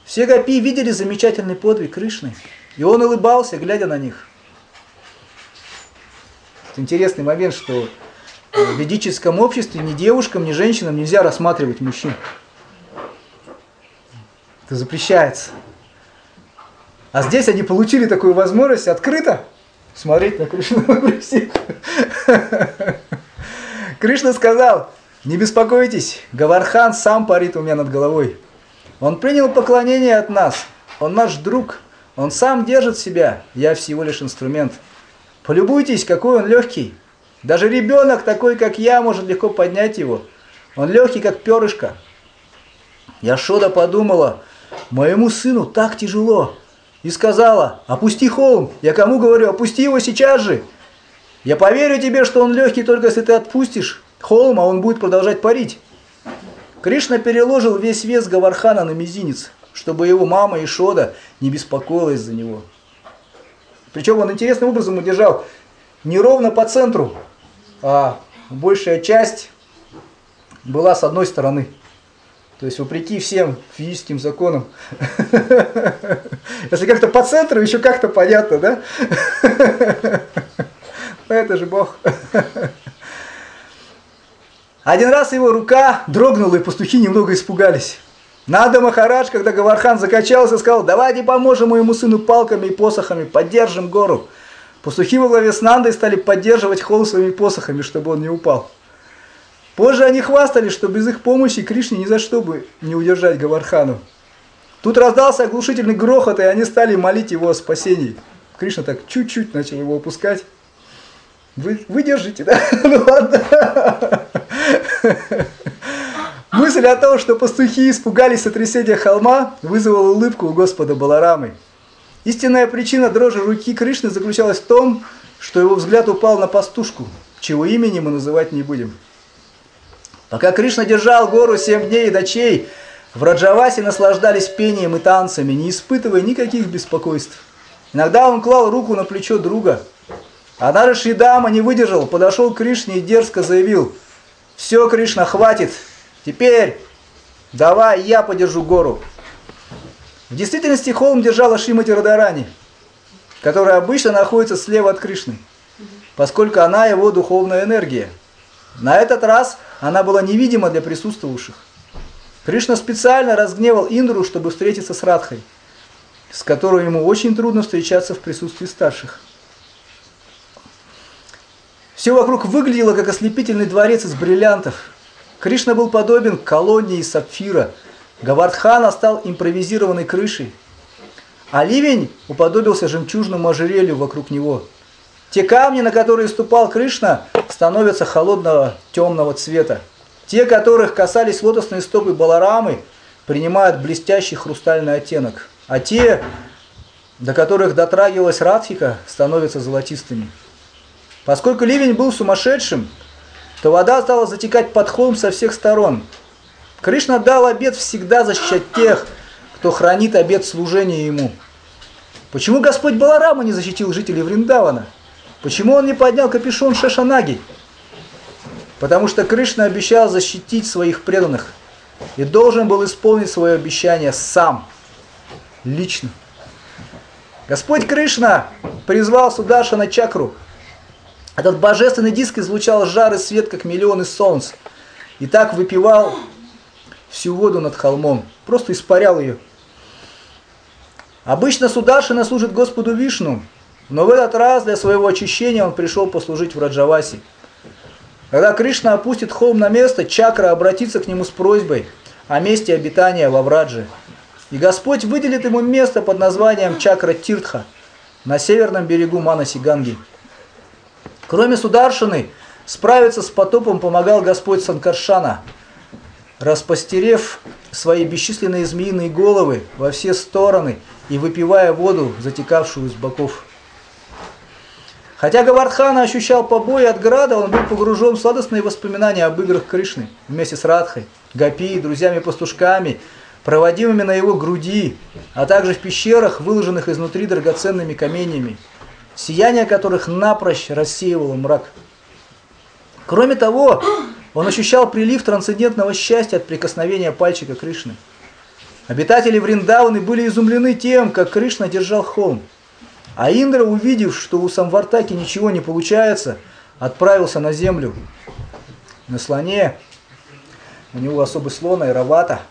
Все гопи видели замечательный подвиг Кришны, и он улыбался, глядя на них. Это интересный момент, что в ведическом обществе ни девушкам, ни женщинам нельзя рассматривать мужчин. Это запрещается. А здесь они получили такую возможность открыто смотреть на Кришну. Кришна сказал: не беспокойтесь, Гавардхан сам парит у меня над головой. Он принял поклонение от нас, он наш друг, он сам держит себя, я всего лишь инструмент. Полюбуйтесь, какой он легкий. Даже ребенок такой, как я, может легко поднять его. Он легкий, как перышко. Яшода подумала: моему сыну так тяжело. И сказала: опусти холм. Я кому говорю? Опусти его сейчас же. Я поверю тебе, что он легкий, только если ты отпустишь холм, а он будет продолжать парить. Кришна переложил весь вес Гавардхана на мизинец, чтобы его мама Яшода не беспокоилась за него. Причем он интересным образом удержал не ровно по центру, а большая часть была с одной стороны. То есть вопреки всем физическим законам. Если как-то по центру, еще как-то понятно, да? Это же Бог. Один раз его рука дрогнула, и пастухи немного испугались. Нанда Махарадж, когда Гавардхан закачался, сказал: давайте поможем моему сыну палками и посохами, поддержим гору. Пастухи во главе с Нандой стали поддерживать холм своими посохами, чтобы он не упал. Позже они хвастались, что без их помощи Кришне ни за что бы не удержать Гавардхану. Тут раздался оглушительный грохот, и они стали молить его о спасении. Кришна так чуть-чуть начал его опускать. Вы, вы держите, да? Ну ладно. Мысль о том, что пастухи испугались сотрясения холма, вызвала улыбку у Господа Баларамы. Истинная причина дрожи руки Кришны заключалась в том, что его взгляд упал на пастушку, чего имени мы называть не будем. Пока Кришна держал гору семь дней и ночей, в Враджавасе наслаждались пением и танцами, не испытывая никаких беспокойств. Иногда он клал руку на плечо друга. Однажды Шридама не выдержал, подошел к Кришне и дерзко заявил: «Все, Кришна, хватит, теперь давай я подержу гору». В действительности холм держала Шримати Радарани, которая обычно находится слева от Кришны, поскольку она его духовная энергия. На этот раз она была невидима для присутствовавших. Кришна специально разгневал Индру, чтобы встретиться с Радхой, с которой ему очень трудно встречаться в присутствии старших. Все вокруг выглядело как ослепительный дворец из бриллиантов. Кришна был подобен колонне из сапфира. Гавардхана стал импровизированной крышей. А ливень уподобился жемчужному ожерелью вокруг него. Те камни, на которые ступал Кришна, становятся холодного темного цвета. Те, которых касались лотосные стопы Баларамы, принимают блестящий хрустальный оттенок. А те, до которых дотрагивалась Радхика, становятся золотистыми. Поскольку ливень был сумасшедшим, то вода стала затекать под холм со всех сторон. Кришна дал обет всегда защищать тех, кто хранит обет служения ему. Почему Господь Баларама не защитил жителей Вриндавана? Почему он не поднял капюшон Шешанаги? Потому что Кришна обещал защитить своих преданных и должен был исполнить свое обещание сам, лично. Господь Кришна призвал Сударшана Чакру. Этот божественный диск излучал жар и свет, как миллионы солнц, и так выпивал всю воду над холмом, просто испарял ее. Обычно Сударшана служит Господу Вишну, но в этот раз для своего очищения он пришел послужить в Раджавасе. Когда Кришна опустит холм на место, Чакра обратится к нему с просьбой о месте обитания во Врадже. И Господь выделит ему место под названием Чакра Тиртха на северном берегу Манаси Ганги. Кроме Сударшаны, справиться с потопом помогал Господь Санкаршана, распостерев свои бесчисленные змеиные головы во все стороны и выпивая воду, затекавшую из боков. Хотя Гавардхана ощущал побои от града, он был погружен в сладостные воспоминания об играх Кришны вместе с Радхой, Гопи, друзьями-пастушками, проводимыми на его груди, а также в пещерах, выложенных изнутри драгоценными каменьями, сияние которых напрочь рассеивало мрак. Кроме того, он ощущал прилив трансцендентного счастья от прикосновения пальчика Кришны. Обитатели Вриндаваны были изумлены тем, как Кришна держал холм. А Индра, увидев, что у Самвартаки ничего не получается, отправился на землю. На слоне, у него особый слон, Айравата,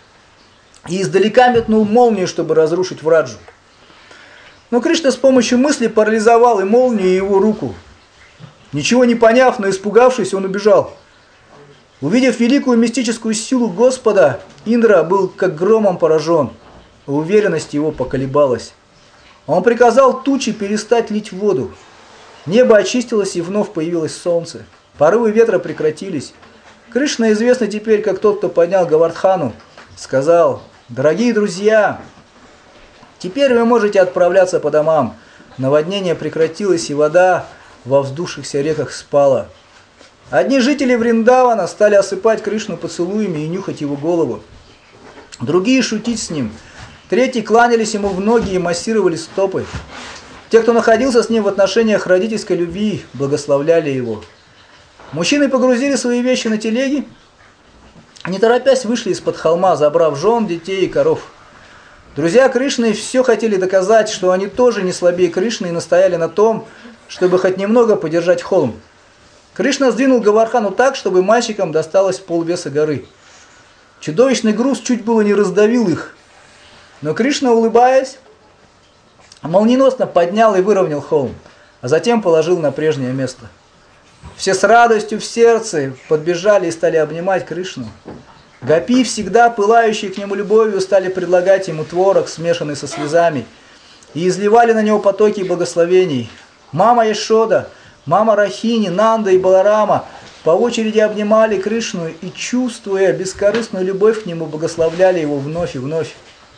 и издалека метнул молнию, чтобы разрушить Враджу. Но Кришна с помощью мысли парализовал и молнию, и его руку. Ничего не поняв, но испугавшись, он убежал. Увидев великую мистическую силу Господа, Индра был как громом поражен, а уверенность его поколебалась. Он приказал туче перестать лить воду. Небо очистилось, и вновь появилось солнце. Порывы ветра прекратились. Кришна, известный теперь как тот, кто поднял Говардхану, сказал: «Дорогие друзья, теперь вы можете отправляться по домам. Наводнение прекратилось, и вода во вздувшихся реках спала». Одни жители Вриндавана стали осыпать Кришну поцелуями и нюхать его голову. Другие шутить с ним. Третьи кланялись ему в ноги и массировали стопы. Те, кто находился с ним в отношениях родительской любви, благословляли его. Мужчины погрузили свои вещи на телеги, не торопясь вышли из-под холма, забрав жен, детей и коров. Друзья Кришны все хотели доказать, что они тоже не слабее Кришны, и настояли на том, чтобы хоть немного подержать холм. Кришна сдвинул Говардхану так, чтобы мальчикам досталось полвеса горы. Чудовищный груз чуть было не раздавил их. Но Кришна, улыбаясь, молниеносно поднял и выровнял холм, а затем положил на прежнее место. Все с радостью в сердце подбежали и стали обнимать Кришну. Гопи, всегда пылающие к нему любовью, стали предлагать ему творог, смешанный со слезами, и изливали на него потоки благословений. Мама Яшода, мама Рахини, Нанда и Баларама по очереди обнимали Кришну и, чувствуя бескорыстную любовь к нему, благословляли его вновь и вновь.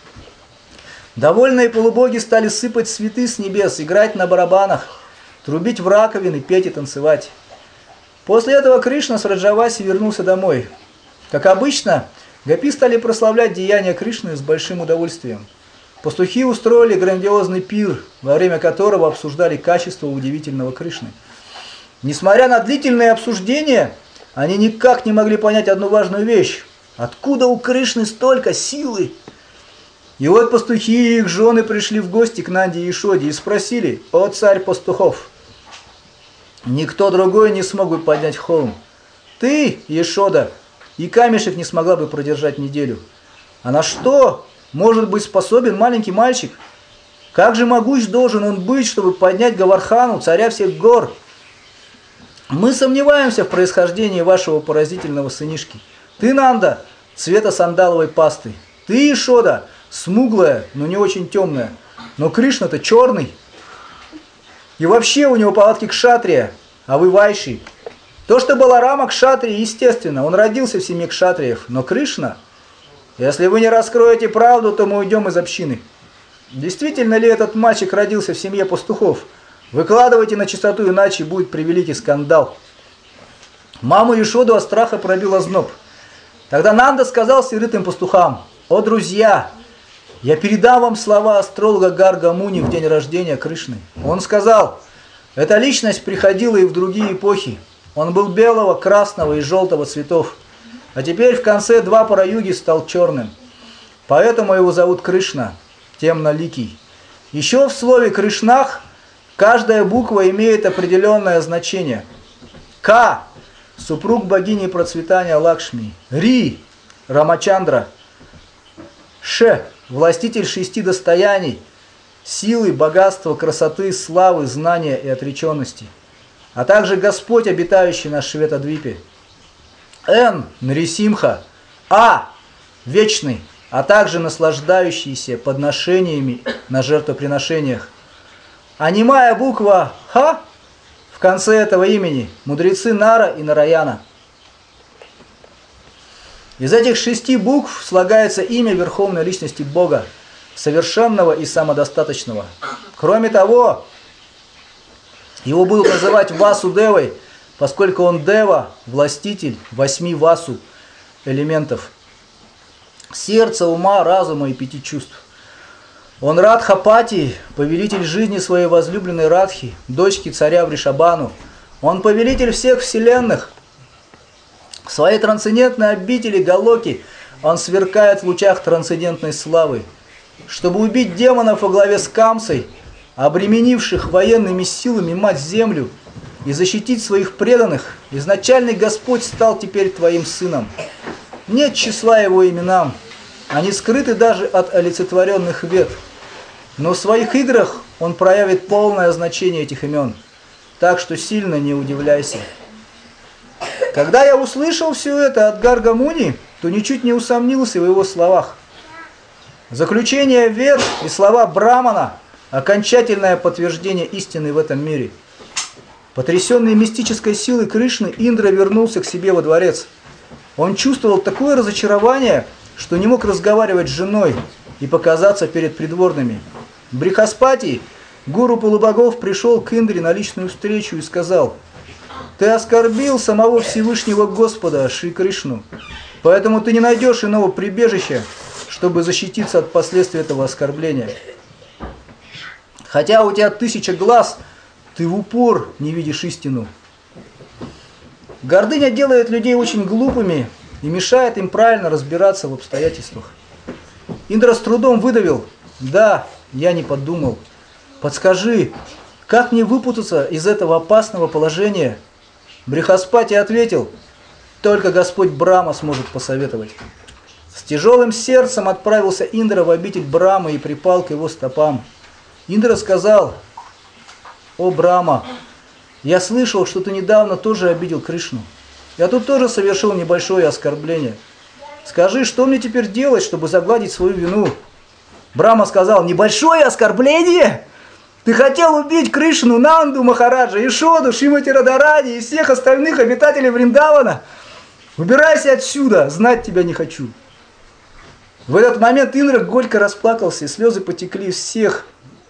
Довольные полубоги стали сыпать цветы с небес, играть на барабанах, трубить в раковины, петь и танцевать. После этого Кришна с Раджаваси вернулся домой. Как обычно, гопи стали прославлять деяния Кришны с большим удовольствием. Пастухи устроили грандиозный пир, во время которого обсуждали качество удивительного Кришны. Несмотря на длительные обсуждения, они никак не могли понять одну важную вещь. Откуда у Кришны столько силы? И вот пастухи и их жены пришли в гости к Нанде и Яшоде и спросили: «О царь пастухов, никто другой не смог бы поднять холм. Ты, Яшода, и камешек не смогла бы продержать неделю. А на что может быть способен маленький мальчик? Как же могуч должен он быть, чтобы поднять Говардхану, царя всех гор? Мы сомневаемся в происхождении вашего поразительного сынишки. Ты, Нанда, цвета сандаловой пасты. Ты, Яшода, смуглая, но не очень темная. Но Кришна-то черный. И вообще у него повадки кшатрия, а вы вайши. То, что Баларама кшатрий, естественно, он родился в семье кшатриев. Но Кришна, если вы не раскроете правду, то мы уйдем из общины. Действительно ли этот мальчик родился в семье пастухов? Выкладывайте на чистоту, иначе будет превеликий скандал». Маму Яшоду от страха пробил озноб. Тогда Нанда сказал сердитым пастухам: «О, друзья, я передам вам слова астролога Гарга Муни в день рождения Кришны. Он сказал: эта личность приходила и в другие эпохи. Он был белого, красного и желтого цветов. А теперь в конце Двапара-юги стал черным. Поэтому его зовут Кришна, темноликий. Еще в слове Кришнах каждая буква имеет определенное значение. К – супруг богини процветания Лакшми. Ри – Рамачандра. Ш – властитель шести достояний, силы, богатства, красоты, славы, знания и отреченности. А также Господь, обитающий на Шветадвипе. Н – Нарисимха. А – вечный, а также наслаждающийся подношениями на жертвоприношениях. А немая буква Х в конце этого имени – мудрецы Нара и Нараяна. Из этих шести букв слагается имя Верховной Личности Бога, совершенного и самодостаточного. Кроме того, его будут называть Васудевой, поскольку он Дева, властитель восьми Васу элементов – сердца, ума, разума и пяти чувств. Он Радхапати, повелитель жизни своей возлюбленной Радхи, дочки царя Вришабану. Он повелитель всех вселенных. В своей трансцендентной обители Галоки Он сверкает в лучах трансцендентной славы. Чтобы убить демонов во главе с Камсой, обременивших военными силами мать-землю, и защитить своих преданных, изначальный Господь стал теперь твоим сыном. Нет числа его именам, они скрыты даже от олицетворенных вет. Но в своих играх он проявит полное значение этих имен, так что сильно не удивляйся. Когда я услышал все это от Гарга Муни, то ничуть не усомнился в его словах. Заключение вед и слова Брамана – окончательное подтверждение истины в этом мире. Потрясенный мистической силой Кришны, Индра вернулся к себе во дворец. Он чувствовал такое разочарование, что не мог разговаривать с женой и показаться перед придворными. Брихаспати, гуру полубогов, пришел к Индре на личную встречу и сказал: «Ты оскорбил самого Всевышнего Господа Шри Кришну, поэтому ты не найдешь иного прибежища, чтобы защититься от последствий этого оскорбления. Хотя у тебя тысяча глаз, ты в упор не видишь истину». Гордыня делает людей очень глупыми и мешает им правильно разбираться в обстоятельствах. Индра с трудом выдавил: «Да, я не подумал. Подскажи, как мне выпутаться из этого опасного положения?» Брихаспати ответил: «Только Господь Брама сможет посоветовать». С тяжелым сердцем отправился Индра в обитель Брамы и припал к его стопам. Индра сказал: «О Брама, я слышал, что ты недавно тоже обидел Кришну. Я тут тоже совершил небольшое оскорбление. Скажи, что мне теперь делать, чтобы загладить свою вину?» Брама сказал: «Небольшое оскорбление? Ты хотел убить Кришну, Нанду Махараджа, Ишоду, Шримати Радарани и всех остальных обитателей Вриндавана? Убирайся отсюда, знать тебя не хочу». В этот момент Индра горько расплакался, и слезы потекли из всех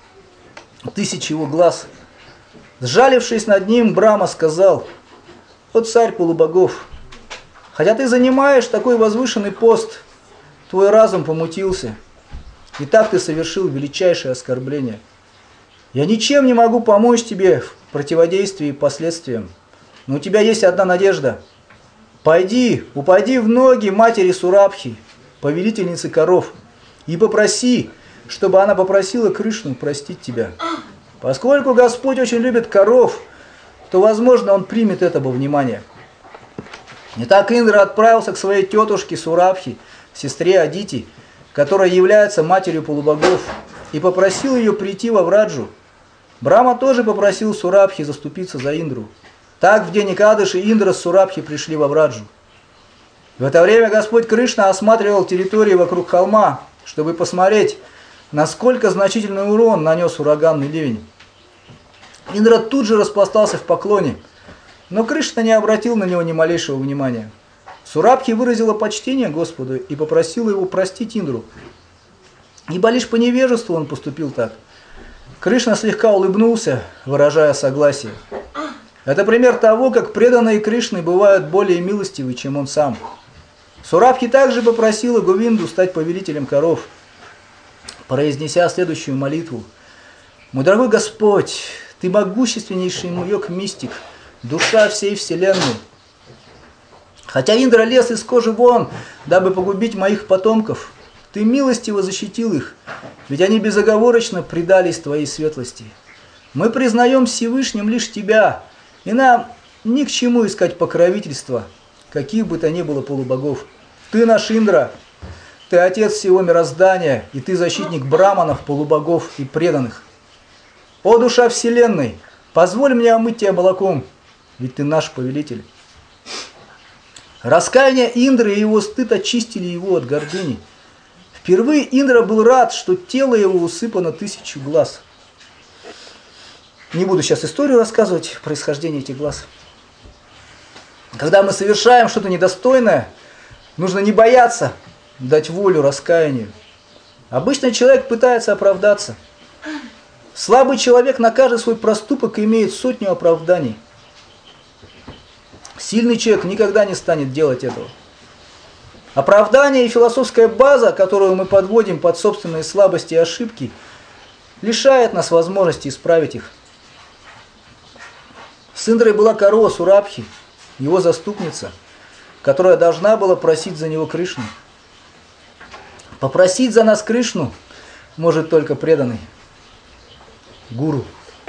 тысяч его глаз. Сжалившись над ним, Брама сказал: «О царь полубогов, хотя ты занимаешь такой возвышенный пост, твой разум помутился, и так ты совершил величайшее оскорбление. Я ничем не могу помочь тебе в противодействии последствиям, но у тебя есть одна надежда. Пойди, упади в ноги матери Сурабхи, повелительницы коров, и попроси, чтобы она попросила Кришну простить тебя. Поскольку Господь очень любит коров, то, возможно, он примет это во внимание». Итак, Индра отправился к своей тетушке Сурабхи, сестре Адити, которая является матерью полубогов, и попросил ее прийти во Враджу. Брама тоже попросил Сурабхи заступиться за Индру. Так в день Экадыши Индра с Сурабхи пришли во Враджу. В это время Господь Кришна осматривал территории вокруг холма, чтобы посмотреть, насколько значительный урон нанес ураганный ливень. Индра тут же распластался в поклоне, но Кришна не обратил на него ни малейшего внимания. Сурабхи выразила почтение Господу и попросила его простить Индру, ибо лишь по невежеству он поступил так. Кришна слегка улыбнулся, выражая согласие. Это пример того, как преданные Кришны бывают более милостивы, чем он сам. Сурабхи также попросила Говинду стать повелителем коров, произнеся следующую молитву: «Мой дорогой Господь, ты могущественнейший йог-мистик, душа всей вселенной. Хотя Индра лез из кожи вон, дабы погубить моих потомков, ты милостиво защитил их, ведь они безоговорочно предались твоей светлости. Мы признаем Всевышним лишь тебя, и нам ни к чему искать покровительства, каких бы то ни было полубогов. Ты наш Индра, ты отец всего мироздания, и ты защитник браманов, полубогов и преданных. О, душа вселенной, позволь мне омыть тебя молоком, ведь ты наш повелитель». Раскаяние Индры и его стыд очистили его от гордыни. Впервые Индра был рад, что тело его усыпано тысячу глаз. Не буду сейчас историю рассказывать, происхождение этих глаз. Когда мы совершаем что-то недостойное, нужно не бояться дать волю раскаянию. Обычно человек пытается оправдаться. Слабый человек на каждый свой проступок имеет сотню оправданий. Сильный человек никогда не станет делать этого. Оправдание и философская база, которую мы подводим под собственные слабости и ошибки, лишает нас возможности исправить их. С Индрой была корова Сурабхи, его заступница, которая должна была просить за него Кришну. Попросить за нас Кришну может только преданный гуру.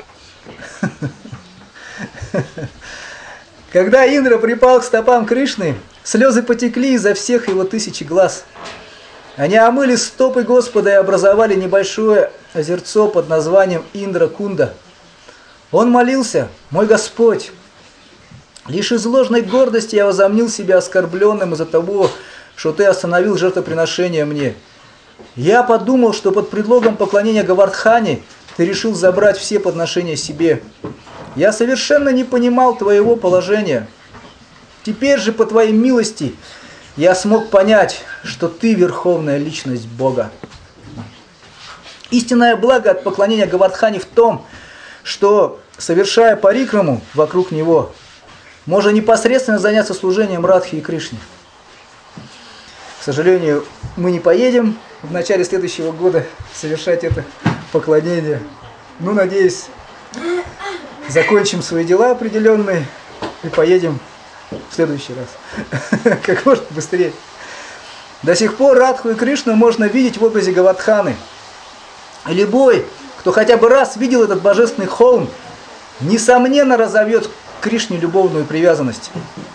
Когда Индра припал к стопам Кришны, слезы потекли изо всех его тысячи глаз. Они омыли стопы Господа и образовали небольшое озерцо под названием Индра-Кунда. Он молился: «Мой Господь, лишь из ложной гордости я возомнил себя оскорбленным из-за того, что ты остановил жертвоприношение мне. Я подумал, что под предлогом поклонения Говардхане ты решил забрать все подношения себе. Я совершенно не понимал твоего положения. Теперь же, по твоей милости, я смог понять, что ты верховная личность Бога. Истинное благо от поклонения Говардхане в том, что, совершая парикраму вокруг него, можно непосредственно заняться служением Радхи и Кришне. К сожалению, мы не поедем в начале следующего года совершать это поклонение. Ну, надеюсь, закончим свои дела определенные и поедем в следующий раз. Как можно быстрее. До сих пор Радху и Кришну можно видеть в образе Говардханы. Любой, кто хотя бы раз видел этот божественный холм, несомненно разовьет к Кришне любовную привязанность.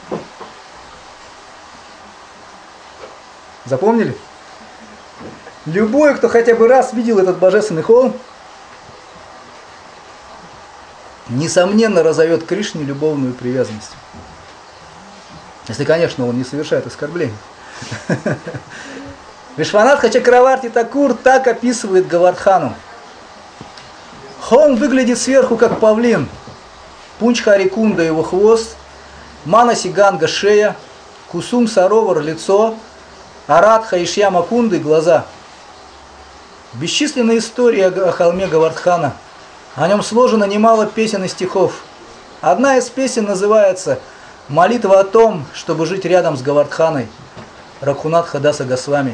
Запомнили? Любой, кто хотя бы раз видел этот божественный холм, несомненно разовьет к Кришне любовную привязанность. Если, конечно, он не совершает оскорбление. Вишванатха Чакраварти Такур так описывает Говардхану. Холм выглядит сверху как павлин. Пунчхари Кунда его хвост, Манаси Ганга шея, Кусум Саровар лицо, а Радха и Шьяма Кунды глаза. Бесчисленные истории о холме Говардхана. О нем сложено немало песен и стихов. Одна из песен называется «Молитва о том, чтобы жить рядом с Говардханой» Рагхунатха Даса Госвами.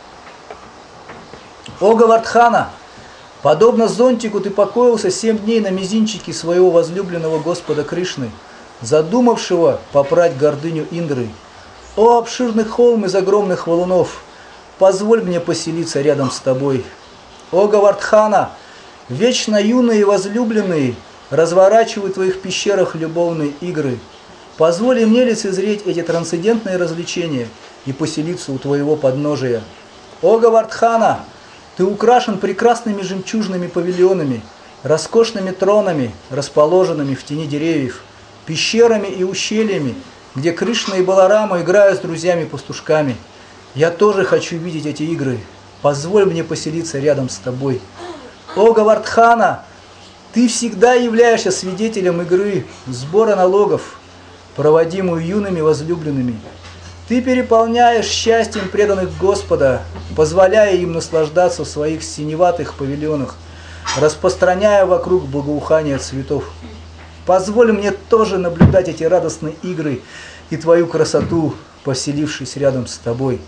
«О Говардхана, подобно зонтику ты покоился семь дней на мизинчике своего возлюбленного Господа Кришны, задумавшего попрать гордыню Индры. О обширный холм из огромных валунов, позволь мне поселиться рядом с тобой. О Говардхана, вечно юные и возлюбленные разворачивают в твоих пещерах любовные игры. Позволь мне лицезреть эти трансцендентные развлечения и поселиться у твоего подножия. О Говардхана, ты украшен прекрасными жемчужными павильонами, роскошными тронами, расположенными в тени деревьев, пещерами и ущельями, где Кришна и Баларама играют с друзьями-пастушками. Я тоже хочу видеть эти игры. Позволь мне поселиться рядом с тобой. О Говардхана, ты всегда являешься свидетелем игры, сбора налогов, проводимую юными возлюбленными. Ты переполняешь счастьем преданных Господа, позволяя им наслаждаться в своих синеватых павильонах, распространяя вокруг благоухание цветов. Позволь мне тоже наблюдать эти радостные игры и твою красоту, поселившись рядом с тобой.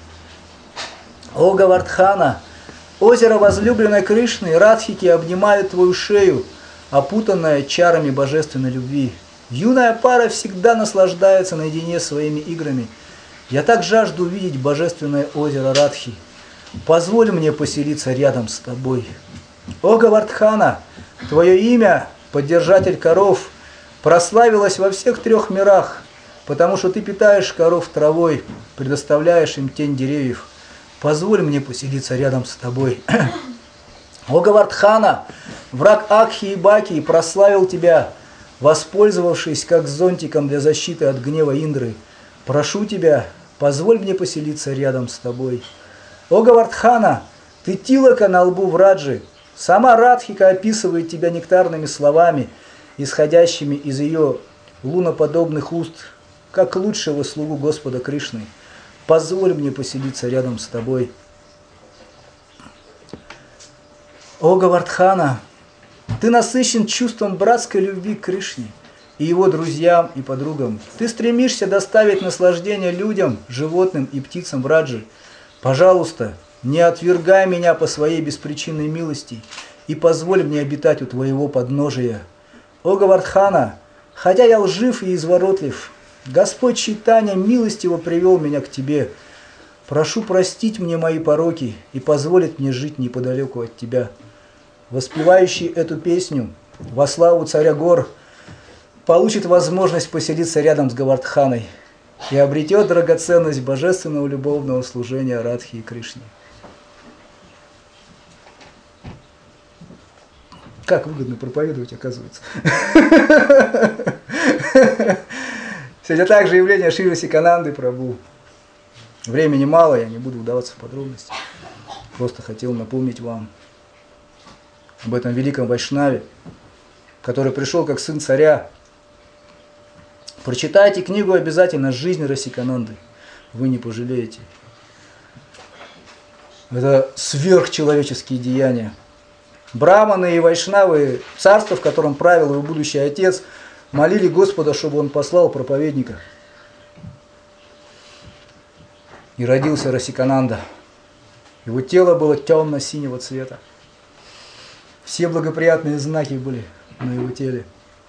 О Говардхана, озеро возлюбленной Кришны, Радхики обнимают твою шею, опутанная чарами божественной любви. Юная пара всегда наслаждается наедине своими играми. Я так жажду увидеть божественное озеро Радхи. Позволь мне поселиться рядом с тобой. О Говардхана, твое имя, поддержатель коров, прославилось во всех трех мирах, потому что ты питаешь коров травой, предоставляешь им тень деревьев. Позволь мне поселиться рядом с тобой. О Говардхана, враг Акхи и Баки прославил тебя, воспользовавшись как зонтиком для защиты от гнева Индры. Прошу тебя, позволь мне поселиться рядом с тобой. О Говардхана, ты тилака на лбу Враджи. Сама Радхика описывает тебя нектарными словами, исходящими из ее луноподобных уст, как лучшего слугу Господа Кришны. Позволь мне поселиться рядом с тобой. О Говардхана, ты насыщен чувством братской любви к Кришне и его друзьям и подругам. Ты стремишься доставить наслаждение людям, животным и птицам Враджи. Пожалуйста, не отвергай меня по своей беспричинной милости и позволь мне обитать у твоего подножия. О Говардхана, хотя я лжив и изворотлив, Господь Чайтанья милостиво привел меня к тебе. прошу простить мне мои пороки и позволить мне жить неподалеку от тебя. Воспевающий эту песню во славу царя гор получит возможность поселиться рядом с Говардханой и обретет драгоценность божественного любовного служения Радхи и Кришне. Как выгодно проповедовать, оказывается. Сегодня также явление Шри Расикананды Прабху. Времени мало, я не буду вдаваться в подробности. Просто хотел напомнить вам об этом великом вайшнаве, который пришел как сын царя. Прочитайте книгу обязательно «Жизнь Расикананды». Вы не пожалеете. Это сверхчеловеческие деяния. Браманы и вайшнавы, царство, в котором правил его будущий отец, молили Господа, чтобы он послал проповедника. И родился Расикананда. Его тело было темно-синего цвета. Все благоприятные знаки были на его теле.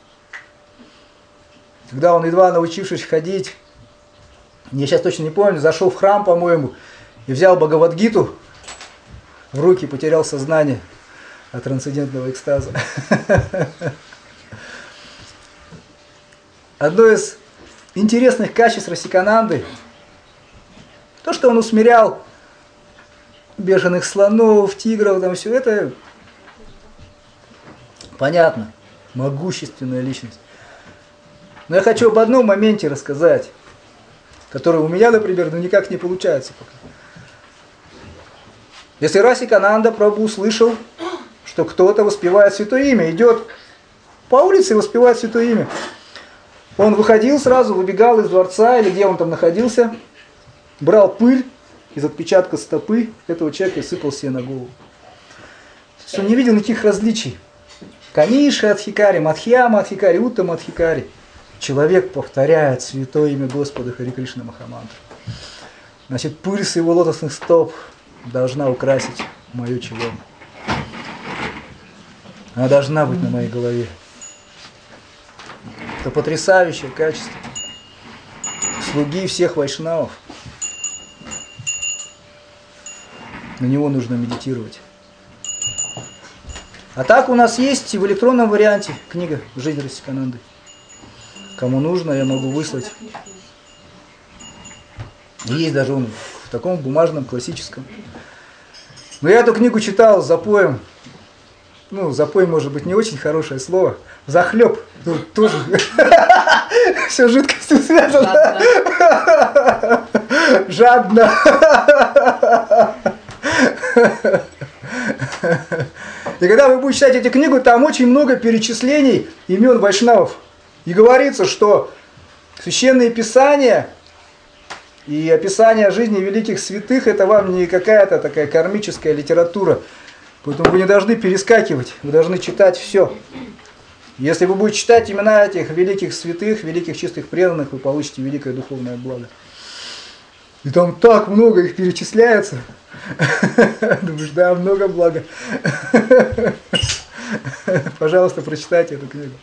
Когда он, едва научившись ходить, я сейчас точно не помню, зашел в храм, по-моему, и взял Бхагавад-гиту в руки, потерял сознание от трансцендентного экстаза. Одно из интересных качеств Расикананды, то, что он усмирял бешеных слонов, тигров, там все это понятно, могущественная личность. Но я хочу об одном моменте рассказать, который у меня, например, ну никак не получается пока. Если Расикананда Прабху услышал, что кто-то воспевает святое имя, идет по улице и воспевает святое имя, он выходил сразу, выбегал из дворца или где он там находился, брал пыль из отпечатка стопы этого человека и сыпал себе на голову. То есть он не видел никаких различий. Каниша Адхикари, Мадхьяма Адхикари, Уттама Адхикари. Человек повторяет святое имя Господа Хари Кришна Махамантру. Значит, пыль с его лотосных стоп должна украсить мое чело. Она должна быть на моей голове. Это потрясающее качество слуги всех вайшнавов. На него нужно медитировать. А так у нас есть в электронном варианте книга «Жизнь Расикананды». Кому нужно, я могу выслать. Есть даже он в таком бумажном, классическом. Но я эту книгу читал с запоем. Ну, запой, может быть, не очень хорошее слово. Захлеб. Ну, тоже. Все жидкостью связано. Жадно. И когда вы будете читать эту книгу, там очень много перечислений имен вайшнавов. И говорится, что священные писания и описание жизни великих святых — это вам не какая-то такая кармическая литература. Поэтому вы не должны перескакивать, вы должны читать все. Если вы будете читать имена этих великих святых, великих чистых преданных, вы получите великое духовное благо. И там так много их перечисляется. Думаешь, да, много блага. Пожалуйста, прочитайте эту книгу.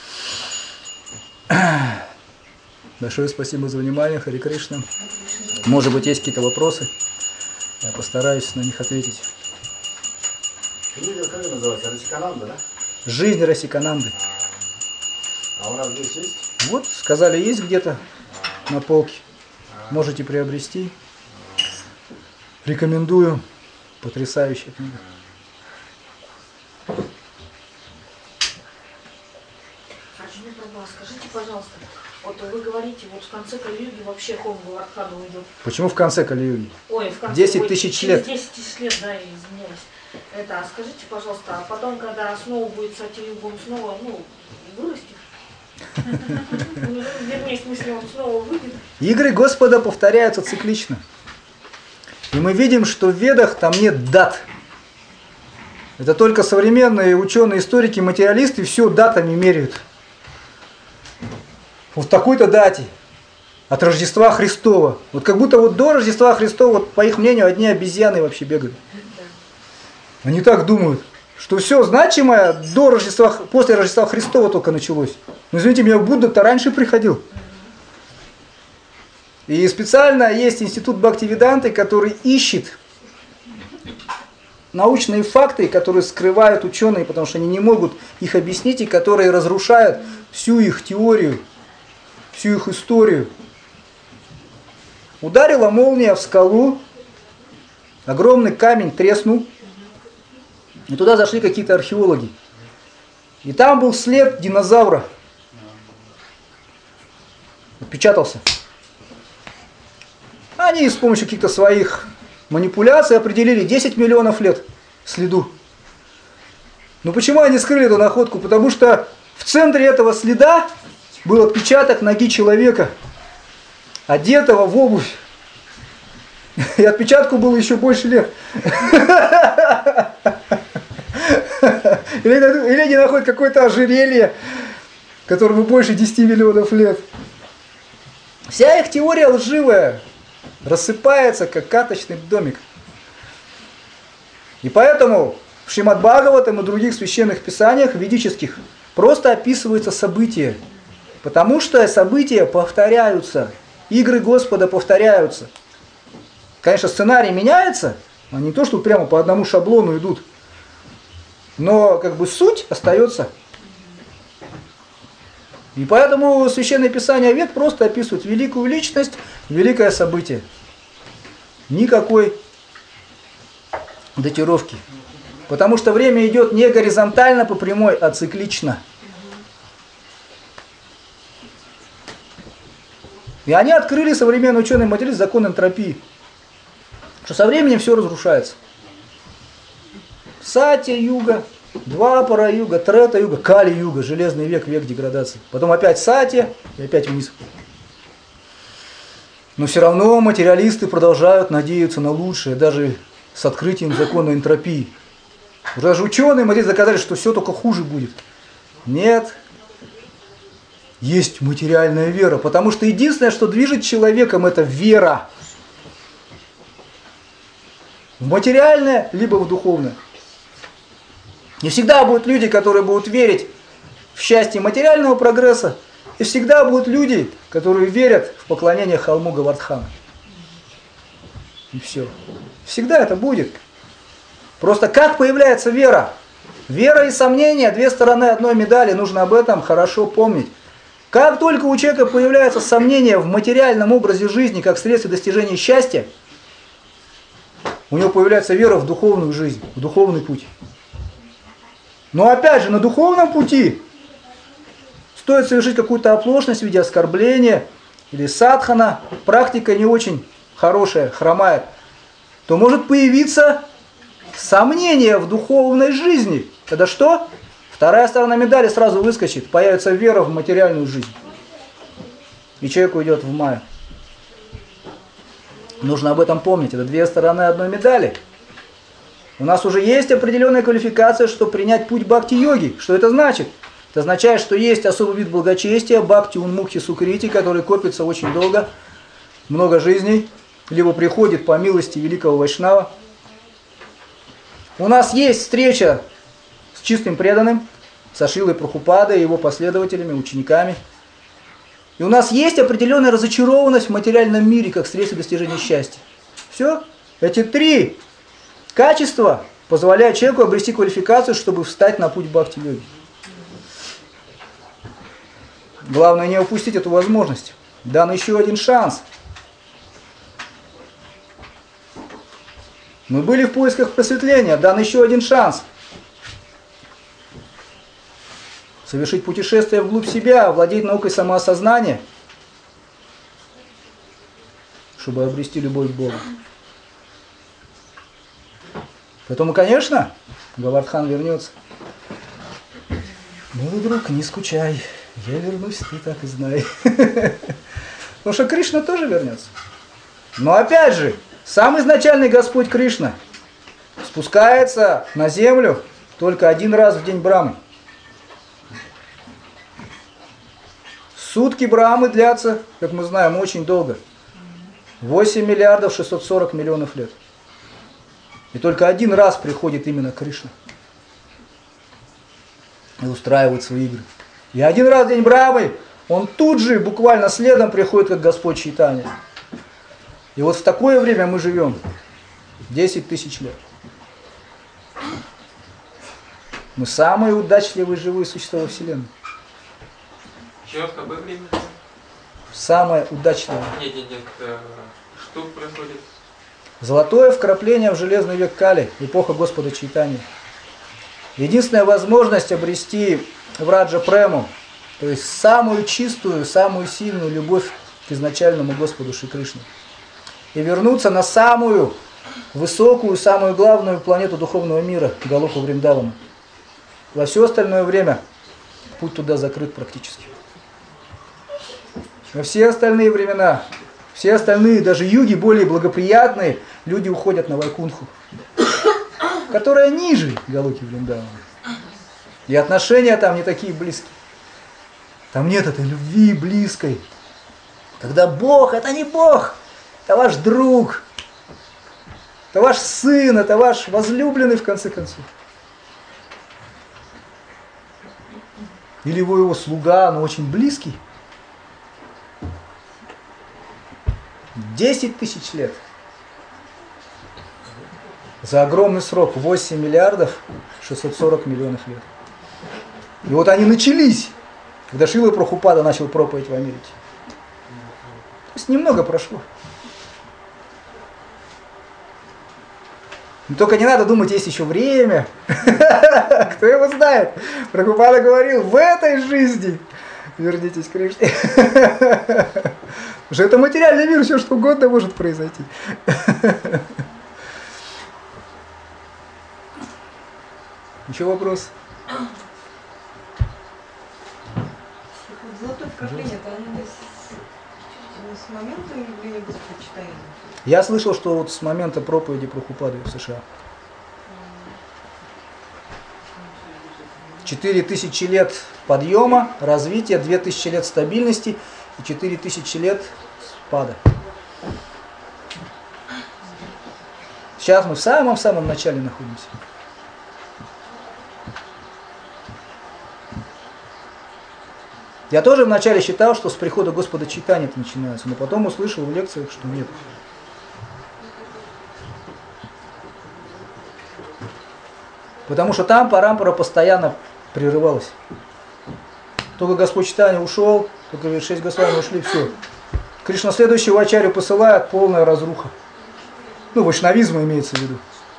Большое спасибо за внимание, Хари Кришна. Может быть, есть какие-то вопросы? Я постараюсь на них ответить. Книга как называется? Расикананда, да? Жизнь Расикананды. А у нас здесь есть? Вот, сказали, есть где-то на полке. Можете приобрести. Рекомендую. Потрясающая книга. Скажите, пожалуйста, вот вы говорите, вот в конце Кали-юги вообще Хом Говардхана уйдет. Почему в конце Кали-юги? Ой, в конце. десять тысяч лет. десять тысяч лет, да, извиняюсь. Это, а скажите, пожалуйста, а потом, когда снова будет Сати-югом, снова, ну, вырастет? Вернее, в смысле, он снова выйдет. Игры Господа повторяются циклично. И мы видим, что в Ведах там нет дат. Это только современные ученые, историки, материалисты все датами меряют. Вот в такой-то дате. От Рождества Христова. Вот как будто вот до Рождества Христова, вот, по их мнению, одни обезьяны вообще бегают. Они так думают, что все значимое до Рождества, после Рождества Христова только началось. Но извините меня, Будда-то раньше приходил. И специально есть институт Бхактивиданты, который ищет научные факты, которые скрывают ученые, потому что они не могут их объяснить, и которые разрушают всю их теорию, всю их историю. Ударила молния в скалу, огромный камень треснул, и туда зашли какие-то археологи. И там был след динозавра. Отпечатался. Они с помощью каких-то своих манипуляций определили десять миллионов лет следу. Но почему они скрыли эту находку? Потому что в центре этого следа был отпечаток ноги человека, одетого в обувь. И отпечатку было еще больше лет. Или, или они находят какое-то ожерелье, которому больше десяти миллионов лет. Вся их теория лживая. Рассыпается, как карточный домик. И поэтому в Шримад Бхагаватам и других священных писаниях ведических просто описываются события. Потому что события повторяются. Игры Господа повторяются. Конечно, сценарий меняется, а не то, что прямо по одному шаблону идут. Но как бы суть остается. И поэтому Священное Писание Вед просто описывает великую личность, великое событие. Никакой датировки. Потому что время идет не горизонтально по прямой, а циклично. И они открыли, современные ученые, материализм, закон энтропии. Что со временем все разрушается. Сатья-юга, Двапара-юга, Трета-юга, Кали-юга, железный век, век деградации. Потом опять Сатья и опять вниз. Но все равно материалисты продолжают надеяться на лучшее, даже с открытием закона энтропии. Уже даже ученые материалисты доказали, что все только хуже будет. Нет. Есть материальная вера, потому что единственное, что движет человеком, это вера. В материальное, либо в духовное. Не всегда будут люди, которые будут верить в счастье материального прогресса, и всегда будут люди, которые верят в поклонение холму Говардхана. И все. Всегда это будет. Просто как появляется вера? Вера и сомнения – две стороны одной медали, нужно об этом хорошо помнить. Как только у человека появляется сомнение в материальном образе жизни, как средство достижения счастья, у него появляется вера в духовную жизнь, в духовный путь. Но опять же, на духовном пути стоит совершить какую-то оплошность в виде оскорбления или садхана, практика не очень хорошая, хромает, то может появиться сомнение в духовной жизни. Тогда что? Вторая сторона медали сразу выскочит, появится вера в материальную жизнь. И человек уйдет в маю. Нужно об этом помнить. Это две стороны одной медали. У нас уже есть определенная квалификация, чтобы принять путь бхакти-йоги. Что это значит? Это означает, что есть особый вид благочестия, бхакти-унмукхи-сукрити, который копится очень долго, много жизней, либо приходит по милости великого вайшнава. У нас есть встреча с чистым преданным, с Шрилой Прабхупадой и его последователями, учениками. И у нас есть определенная разочарованность в материальном мире, как средство достижения счастья. Все. Эти три качества позволяют человеку обрести квалификацию, чтобы встать на путь бхакти-йоги. Главное не упустить эту возможность. Дан еще один шанс. Мы были в поисках просветления, дан еще один шанс. Совершить путешествие вглубь себя, овладеть наукой самоосознания, чтобы обрести любовь к Богу. Поэтому, конечно, Говардхан вернется. Милый друг, не скучай, я вернусь, ты так и знай. Потому что Кришна тоже вернется. Но опять же, сам изначальный Господь Кришна спускается на землю только один раз в день Брамы. Сутки Брамы длятся, как мы знаем, очень долго. восемь миллиардов шестьсот сорок миллионов лет. И только один раз приходит именно Кришна. И устраивает свои игры. И один раз в день Брамы, он тут же, буквально следом приходит, как Господь Чайтанья. И вот в такое время мы живем. десять тысяч лет. Мы самые удачливые живые существа во Вселенной. Еще в какое время? Самое удачливое. Нет, нет, нет. э, Что происходит? Золотое вкрапление в железный век Кали, эпоха Господа Чайтаньи. Единственная возможность обрести Враджа Прему, то есть самую чистую, самую сильную любовь к изначальному Господу Шри Кришне. И вернуться на самую высокую, самую главную планету духовного мира, Галоку Вриндавану. Во все остальное время путь туда закрыт практически. Во все остальные времена, все остальные, даже юги более благоприятные, люди уходят на Вайкунху, которая ниже Галоки Вриндавана. И отношения там не такие близкие. Там нет этой любви близкой. Когда Бог, это не Бог, это ваш друг, это ваш сын, это ваш возлюбленный в конце концов. Или его, его слуга, но очень близкий. десять тысяч лет. За огромный срок. восемь миллиардов шестьсот сорок миллионов лет. И вот они начались, когда Шрила Прабхупада начал проповедь в Америке. То есть немного прошло. Но только не надо думать, есть еще время. Кто его знает? Прабхупада говорил, в этой жизни вернитесь к Кришне. Потому что это материальный мир, все что угодно может произойти. Еще вопрос? Золотое вкрапление, это оно с, с момента явления Господа Чайтаньи? Я слышал, что вот с момента проповеди Прабхупады в США. Четыре тысячи лет подъема, развития, две тысячи лет стабильности и четыре тысячи лет спада. Сейчас мы в самом-самом начале находимся. Я тоже вначале считал, что с прихода Господа Чайтаньи это начинается, но потом услышал в лекциях, что нет. Потому что там парампара постоянно прерывалась. Только Господь Чайтанья ушел, только шесть Госвами ушли, все. Кришна следующего ачарью посылает, полная разруха. Ну, вайшнавизм имеется в виду.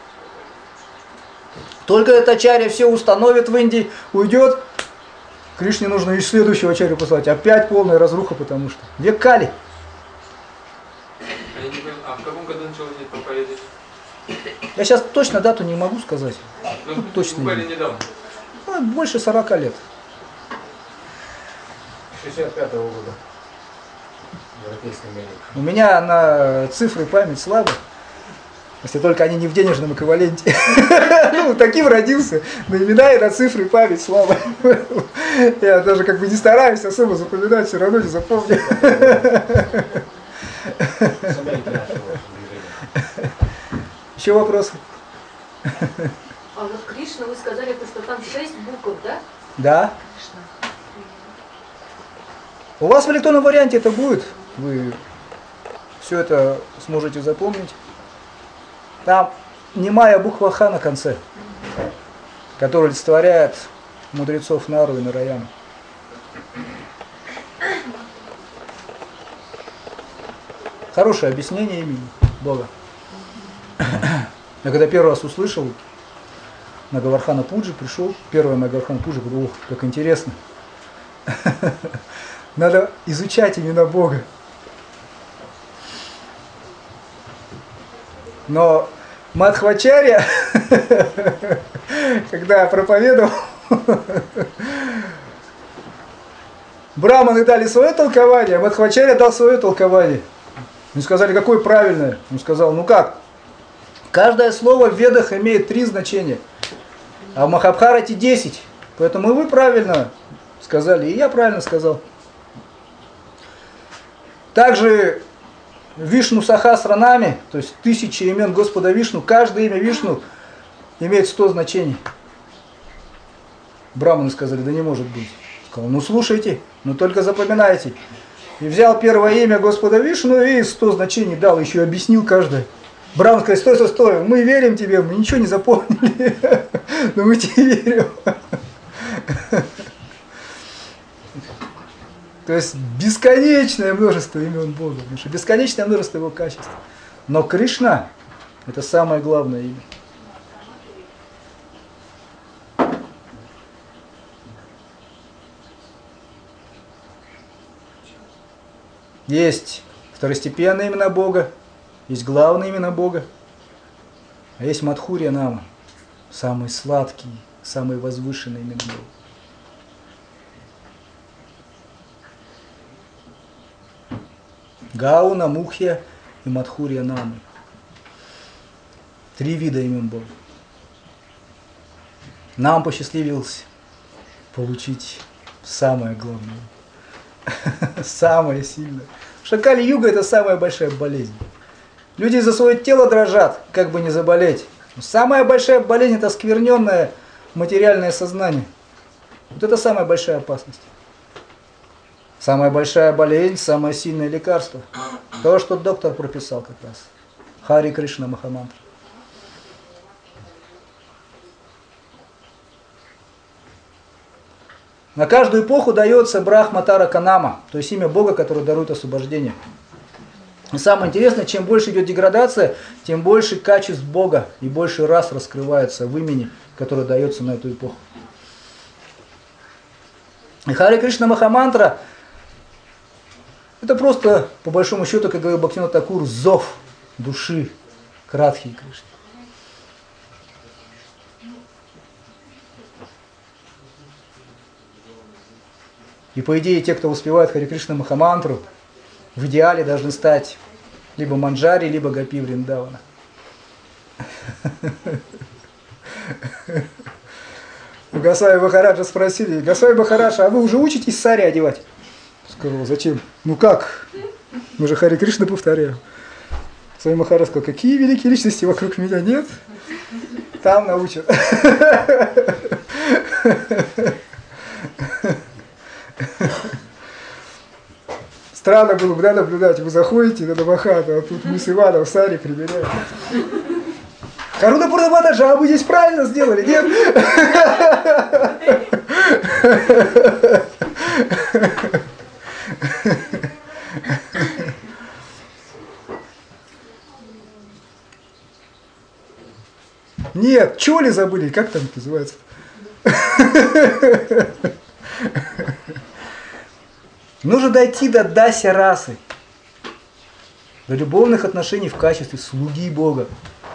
Только эта ачарья все установит в Индии, уйдет. Кришне нужно и следующего ачарью послать. Опять полная разруха, потому что век Кали. Я не понял, а в каком году началось это проповедовать? Я сейчас точно дату не могу сказать. Ну, Ну, точно буквально не. недавно. Ну, больше сорока лет. шестьдесят пятого года. В Европейской Америке. У меня на цифры память слабая. Если только они не в денежном эквиваленте. Ну, таким родился. На имена и на цифры память слабая. Я даже как бы не стараюсь особо запоминать, все равно не запомню. С Америки началось движение. Еще вопросы? А вот Кришна, вы сказали, что там шесть букв, да? Да. У вас в электронном варианте это будет. Вы все это сможете запомнить. Там немая буква Х на конце, которая олицетворяет мудрецов Нару и Нараяну. Хорошее объяснение имени Бога. Я когда первый раз услышал, на Гавардхана Пуджи пришел, первый на Гавардхана Пуджи, говорю, ох, как интересно. Надо изучать имена Бога. Но Мадхвачарья, когда проповедовал, браманы дали свое толкование, а Мадхвачарья дал свое толкование. Они сказали, какое правильное? Он сказал, ну как? Каждое слово в Ведах имеет три значения, а в Махабхарате десять. Поэтому и вы правильно сказали, и я правильно сказал. Также Вишну Сахасранами, то есть тысячи имен Господа Вишну, каждое имя Вишну имеет сто значений. Браманы сказали, да не может быть. Сказал, ну слушайте, но только запоминайте. И взял первое имя Господа Вишну и сто значений дал, еще объяснил каждое. Браман сказал, стой, стой, стой, мы верим тебе, мы ничего не запомнили, но мы тебе верим. То есть бесконечное множество имен Бога, бесконечное множество Его качеств. Но Кришна – это самое главное имя. Есть второстепенные имена Бога, есть главные имена Бога, а есть Мадхурья Нама, самые сладкие, самые возвышенные имена Бога. Гауна, Мухья и Мадхурья Намы. Три вида имен Бога. Нам посчастливилось получить самое главное. Самое сильное. Что Кали-юга – это самая большая болезнь. Люди за свое тело дрожат, как бы не заболеть. Но самая большая болезнь – это оскверненное материальное сознание. Вот это самая большая опасность. Самая большая болезнь, самое сильное лекарство. То, что доктор прописал как раз. Хари Кришна Махамантра. На каждую эпоху дается Брахма Тарака Нама, то есть имя Бога, которое дарует освобождение. И самое интересное, чем больше идет деградация, тем больше качеств Бога и больше раз раскрывается в имени, которое дается на эту эпоху. И Хари Кришна Махамантра – это просто, по большому счету, как говорил Бхактивинода Такур, зов души к Радхе и Кришне. И по идее, те, кто воспевает Хари Кришна Махамантру, в идеале должны стать либо Манджари, либо Гопи Вриндавана. У Госвами Махараджа спросили: Госвами Махараджа, а вы уже учитесь сари одевать? Сказал: зачем? Ну как? Мы же Хари Кришна повторяем. Госвами Махарадж сказал: какие великие личности вокруг меня нет? Там научат. Странно было бы, да, наблюдать, вы заходите на Намахану, а тут мы с Иваном сари примеряем. Каруна Пурнаматаджа, а вы здесь правильно сделали, нет? Нет, чоли забыли, как там это называется? Нужно дойти до дася расы, до любовных отношений в качестве слуги Бога.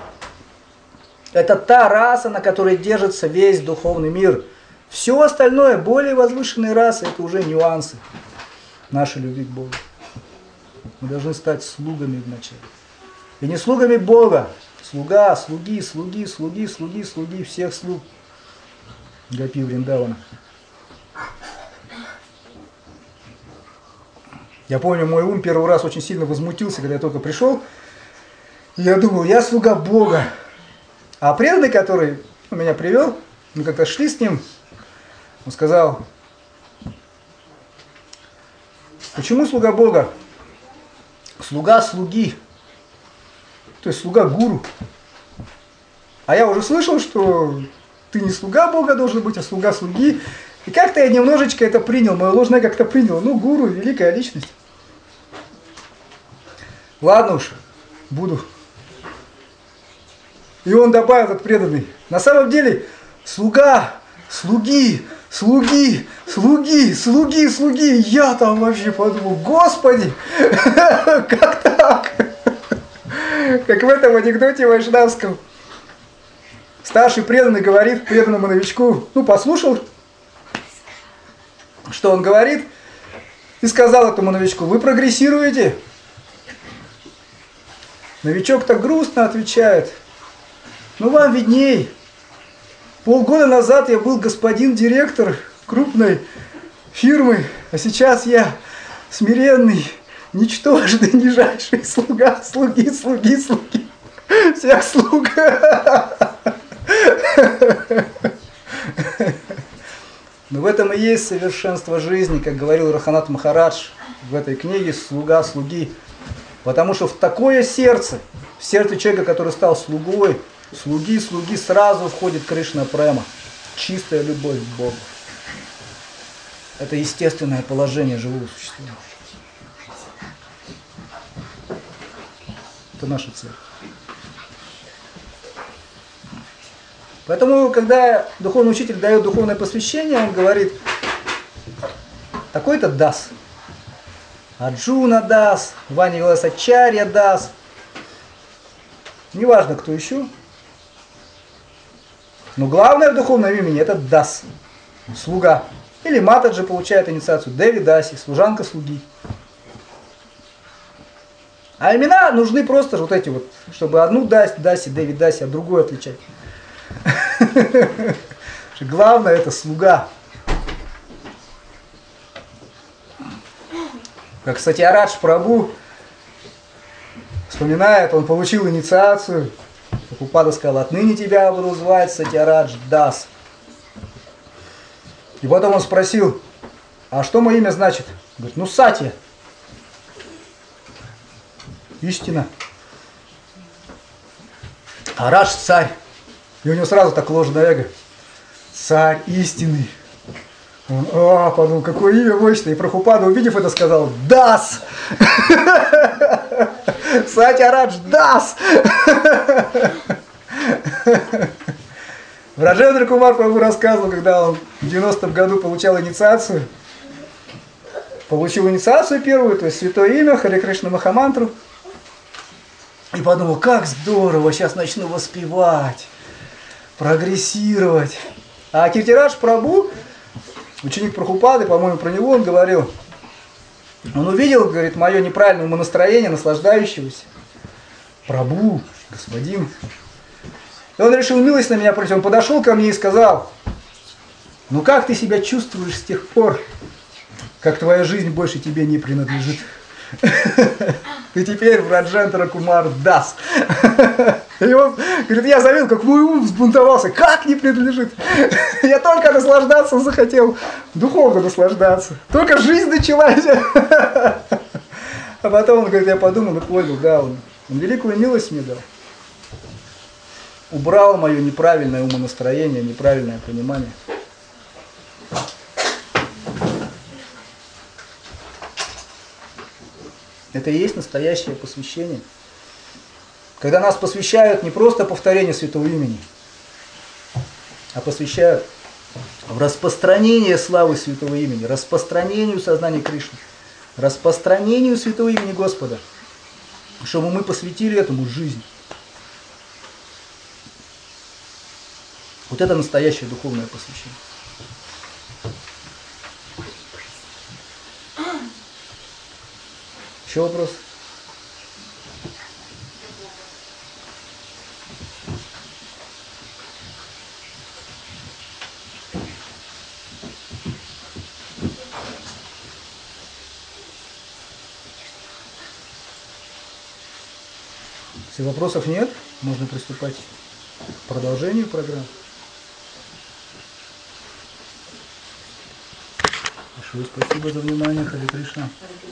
Это та раса, на которой держится весь духовный мир. Все остальное, более возвышенные расы, это уже нюансы нашей любви к Богу. Мы должны стать слугами вначале. И не слугами Бога. Слуга, слуги, слуги, слуги, слуги, слуги, всех слуг. Гопи Вриндавана. Я помню, мой ум первый раз очень сильно возмутился, когда я только пришел. И я думал, я слуга Бога. А преданный, который меня привел, мы как-то шли с ним, он сказал: почему слуга Бога? Слуга слуги. То есть слуга гуру. А я уже слышал, что ты не слуга Бога должен быть, а слуга слуги. И как-то я немножечко это принял, мое ложное как-то принял. Ну, гуру, великая личность. Ладно уж, буду. И он добавил, этот преданный: на самом деле, слуга, слуги, слуги, слуги, слуги, слуги. Я там вообще подумал: Господи, как так? Как в этом анекдоте вайшнавском. Старший преданный говорит преданному новичку: ну, послушал, что он говорит, и сказал этому новичку: вы прогрессируете. Новичок так грустно отвечает: ну, вам видней. Полгода назад я был господин директор крупной фирмы, а сейчас я смиренный, ничтожный, нижайший слуга, слуги, слуги, слуги, всех слуг. Но в этом и есть совершенство жизни, как говорил Раханат Махарадж. в этой книге «Слуга слуги». Потому что в такое сердце, в сердце человека, который стал слугой, слуги, слуги, сразу входит Кришна Према. Чистая любовь к Богу. Это естественное положение живого существа. Это наша цель. Поэтому, когда духовный учитель дает духовное посвящение, он говорит, такой-то дас. Арджуна дас, Вани Виласачарья дас. Неважно, кто еще. Но главное в духовном имени это дас. Слуга. Или Матаджи получает инициацию. Деви даси, служанка слуги. А имена нужны просто вот эти вот, чтобы одну даси, даси, Деви даси, а другую отличать. Главное это слуга. Как Сатьярадж Прабху вспоминает, он получил инициацию. Прабхупада сказал, отныне тебя буду звать Сатьярадж Дас. И потом он спросил, а что мое имя значит? Говорит, ну Сатья. Истина. А Радж царь. И у него сразу так ложное эго. Царь истинный. Он, а, подумал, какое имя мощное. И Прабхупада, увидев это, сказал, Дас! Сатьярадж Дас! Раджендра Кумар Прабху рассказывал, когда он в девяностом году получал инициацию. Получил инициацию первую, то есть святое имя, Харе Кришна Махамантру. И подумал, как здорово, сейчас начну воспевать, прогрессировать. А Киртирадж Прабху, ученик Прабхупады, по-моему, про него он говорил, он увидел, говорит, мое неправильное умонастроение, наслаждающегося. Прабху, господин. И он решил милость на меня просить. Он подошел ко мне и сказал, ну как ты себя чувствуешь с тех пор, как твоя жизнь больше тебе не принадлежит? Ты теперь в Раджендра Кумар Дас. И он говорит, я заметил, как мой ум взбунтовался. Как не принадлежит? Я только наслаждаться захотел, духовно наслаждаться. Только жизнь началась. А потом он говорит, я подумал и понял, да, он, он великую милость мне дал. Убрал мое неправильное умонастроение, неправильное понимание. Это и есть настоящее посвящение. Когда нас посвящают не просто повторение святого имени, а посвящают в распространение славы святого имени, распространению сознания Кришны, распространению святого имени Господа, чтобы мы посвятили этому жизнь. Вот это настоящее духовное посвящение. Еще вопрос? Если вопросов нет, можно приступать к продолжению программы. Большое спасибо за внимание, Харе Кришна.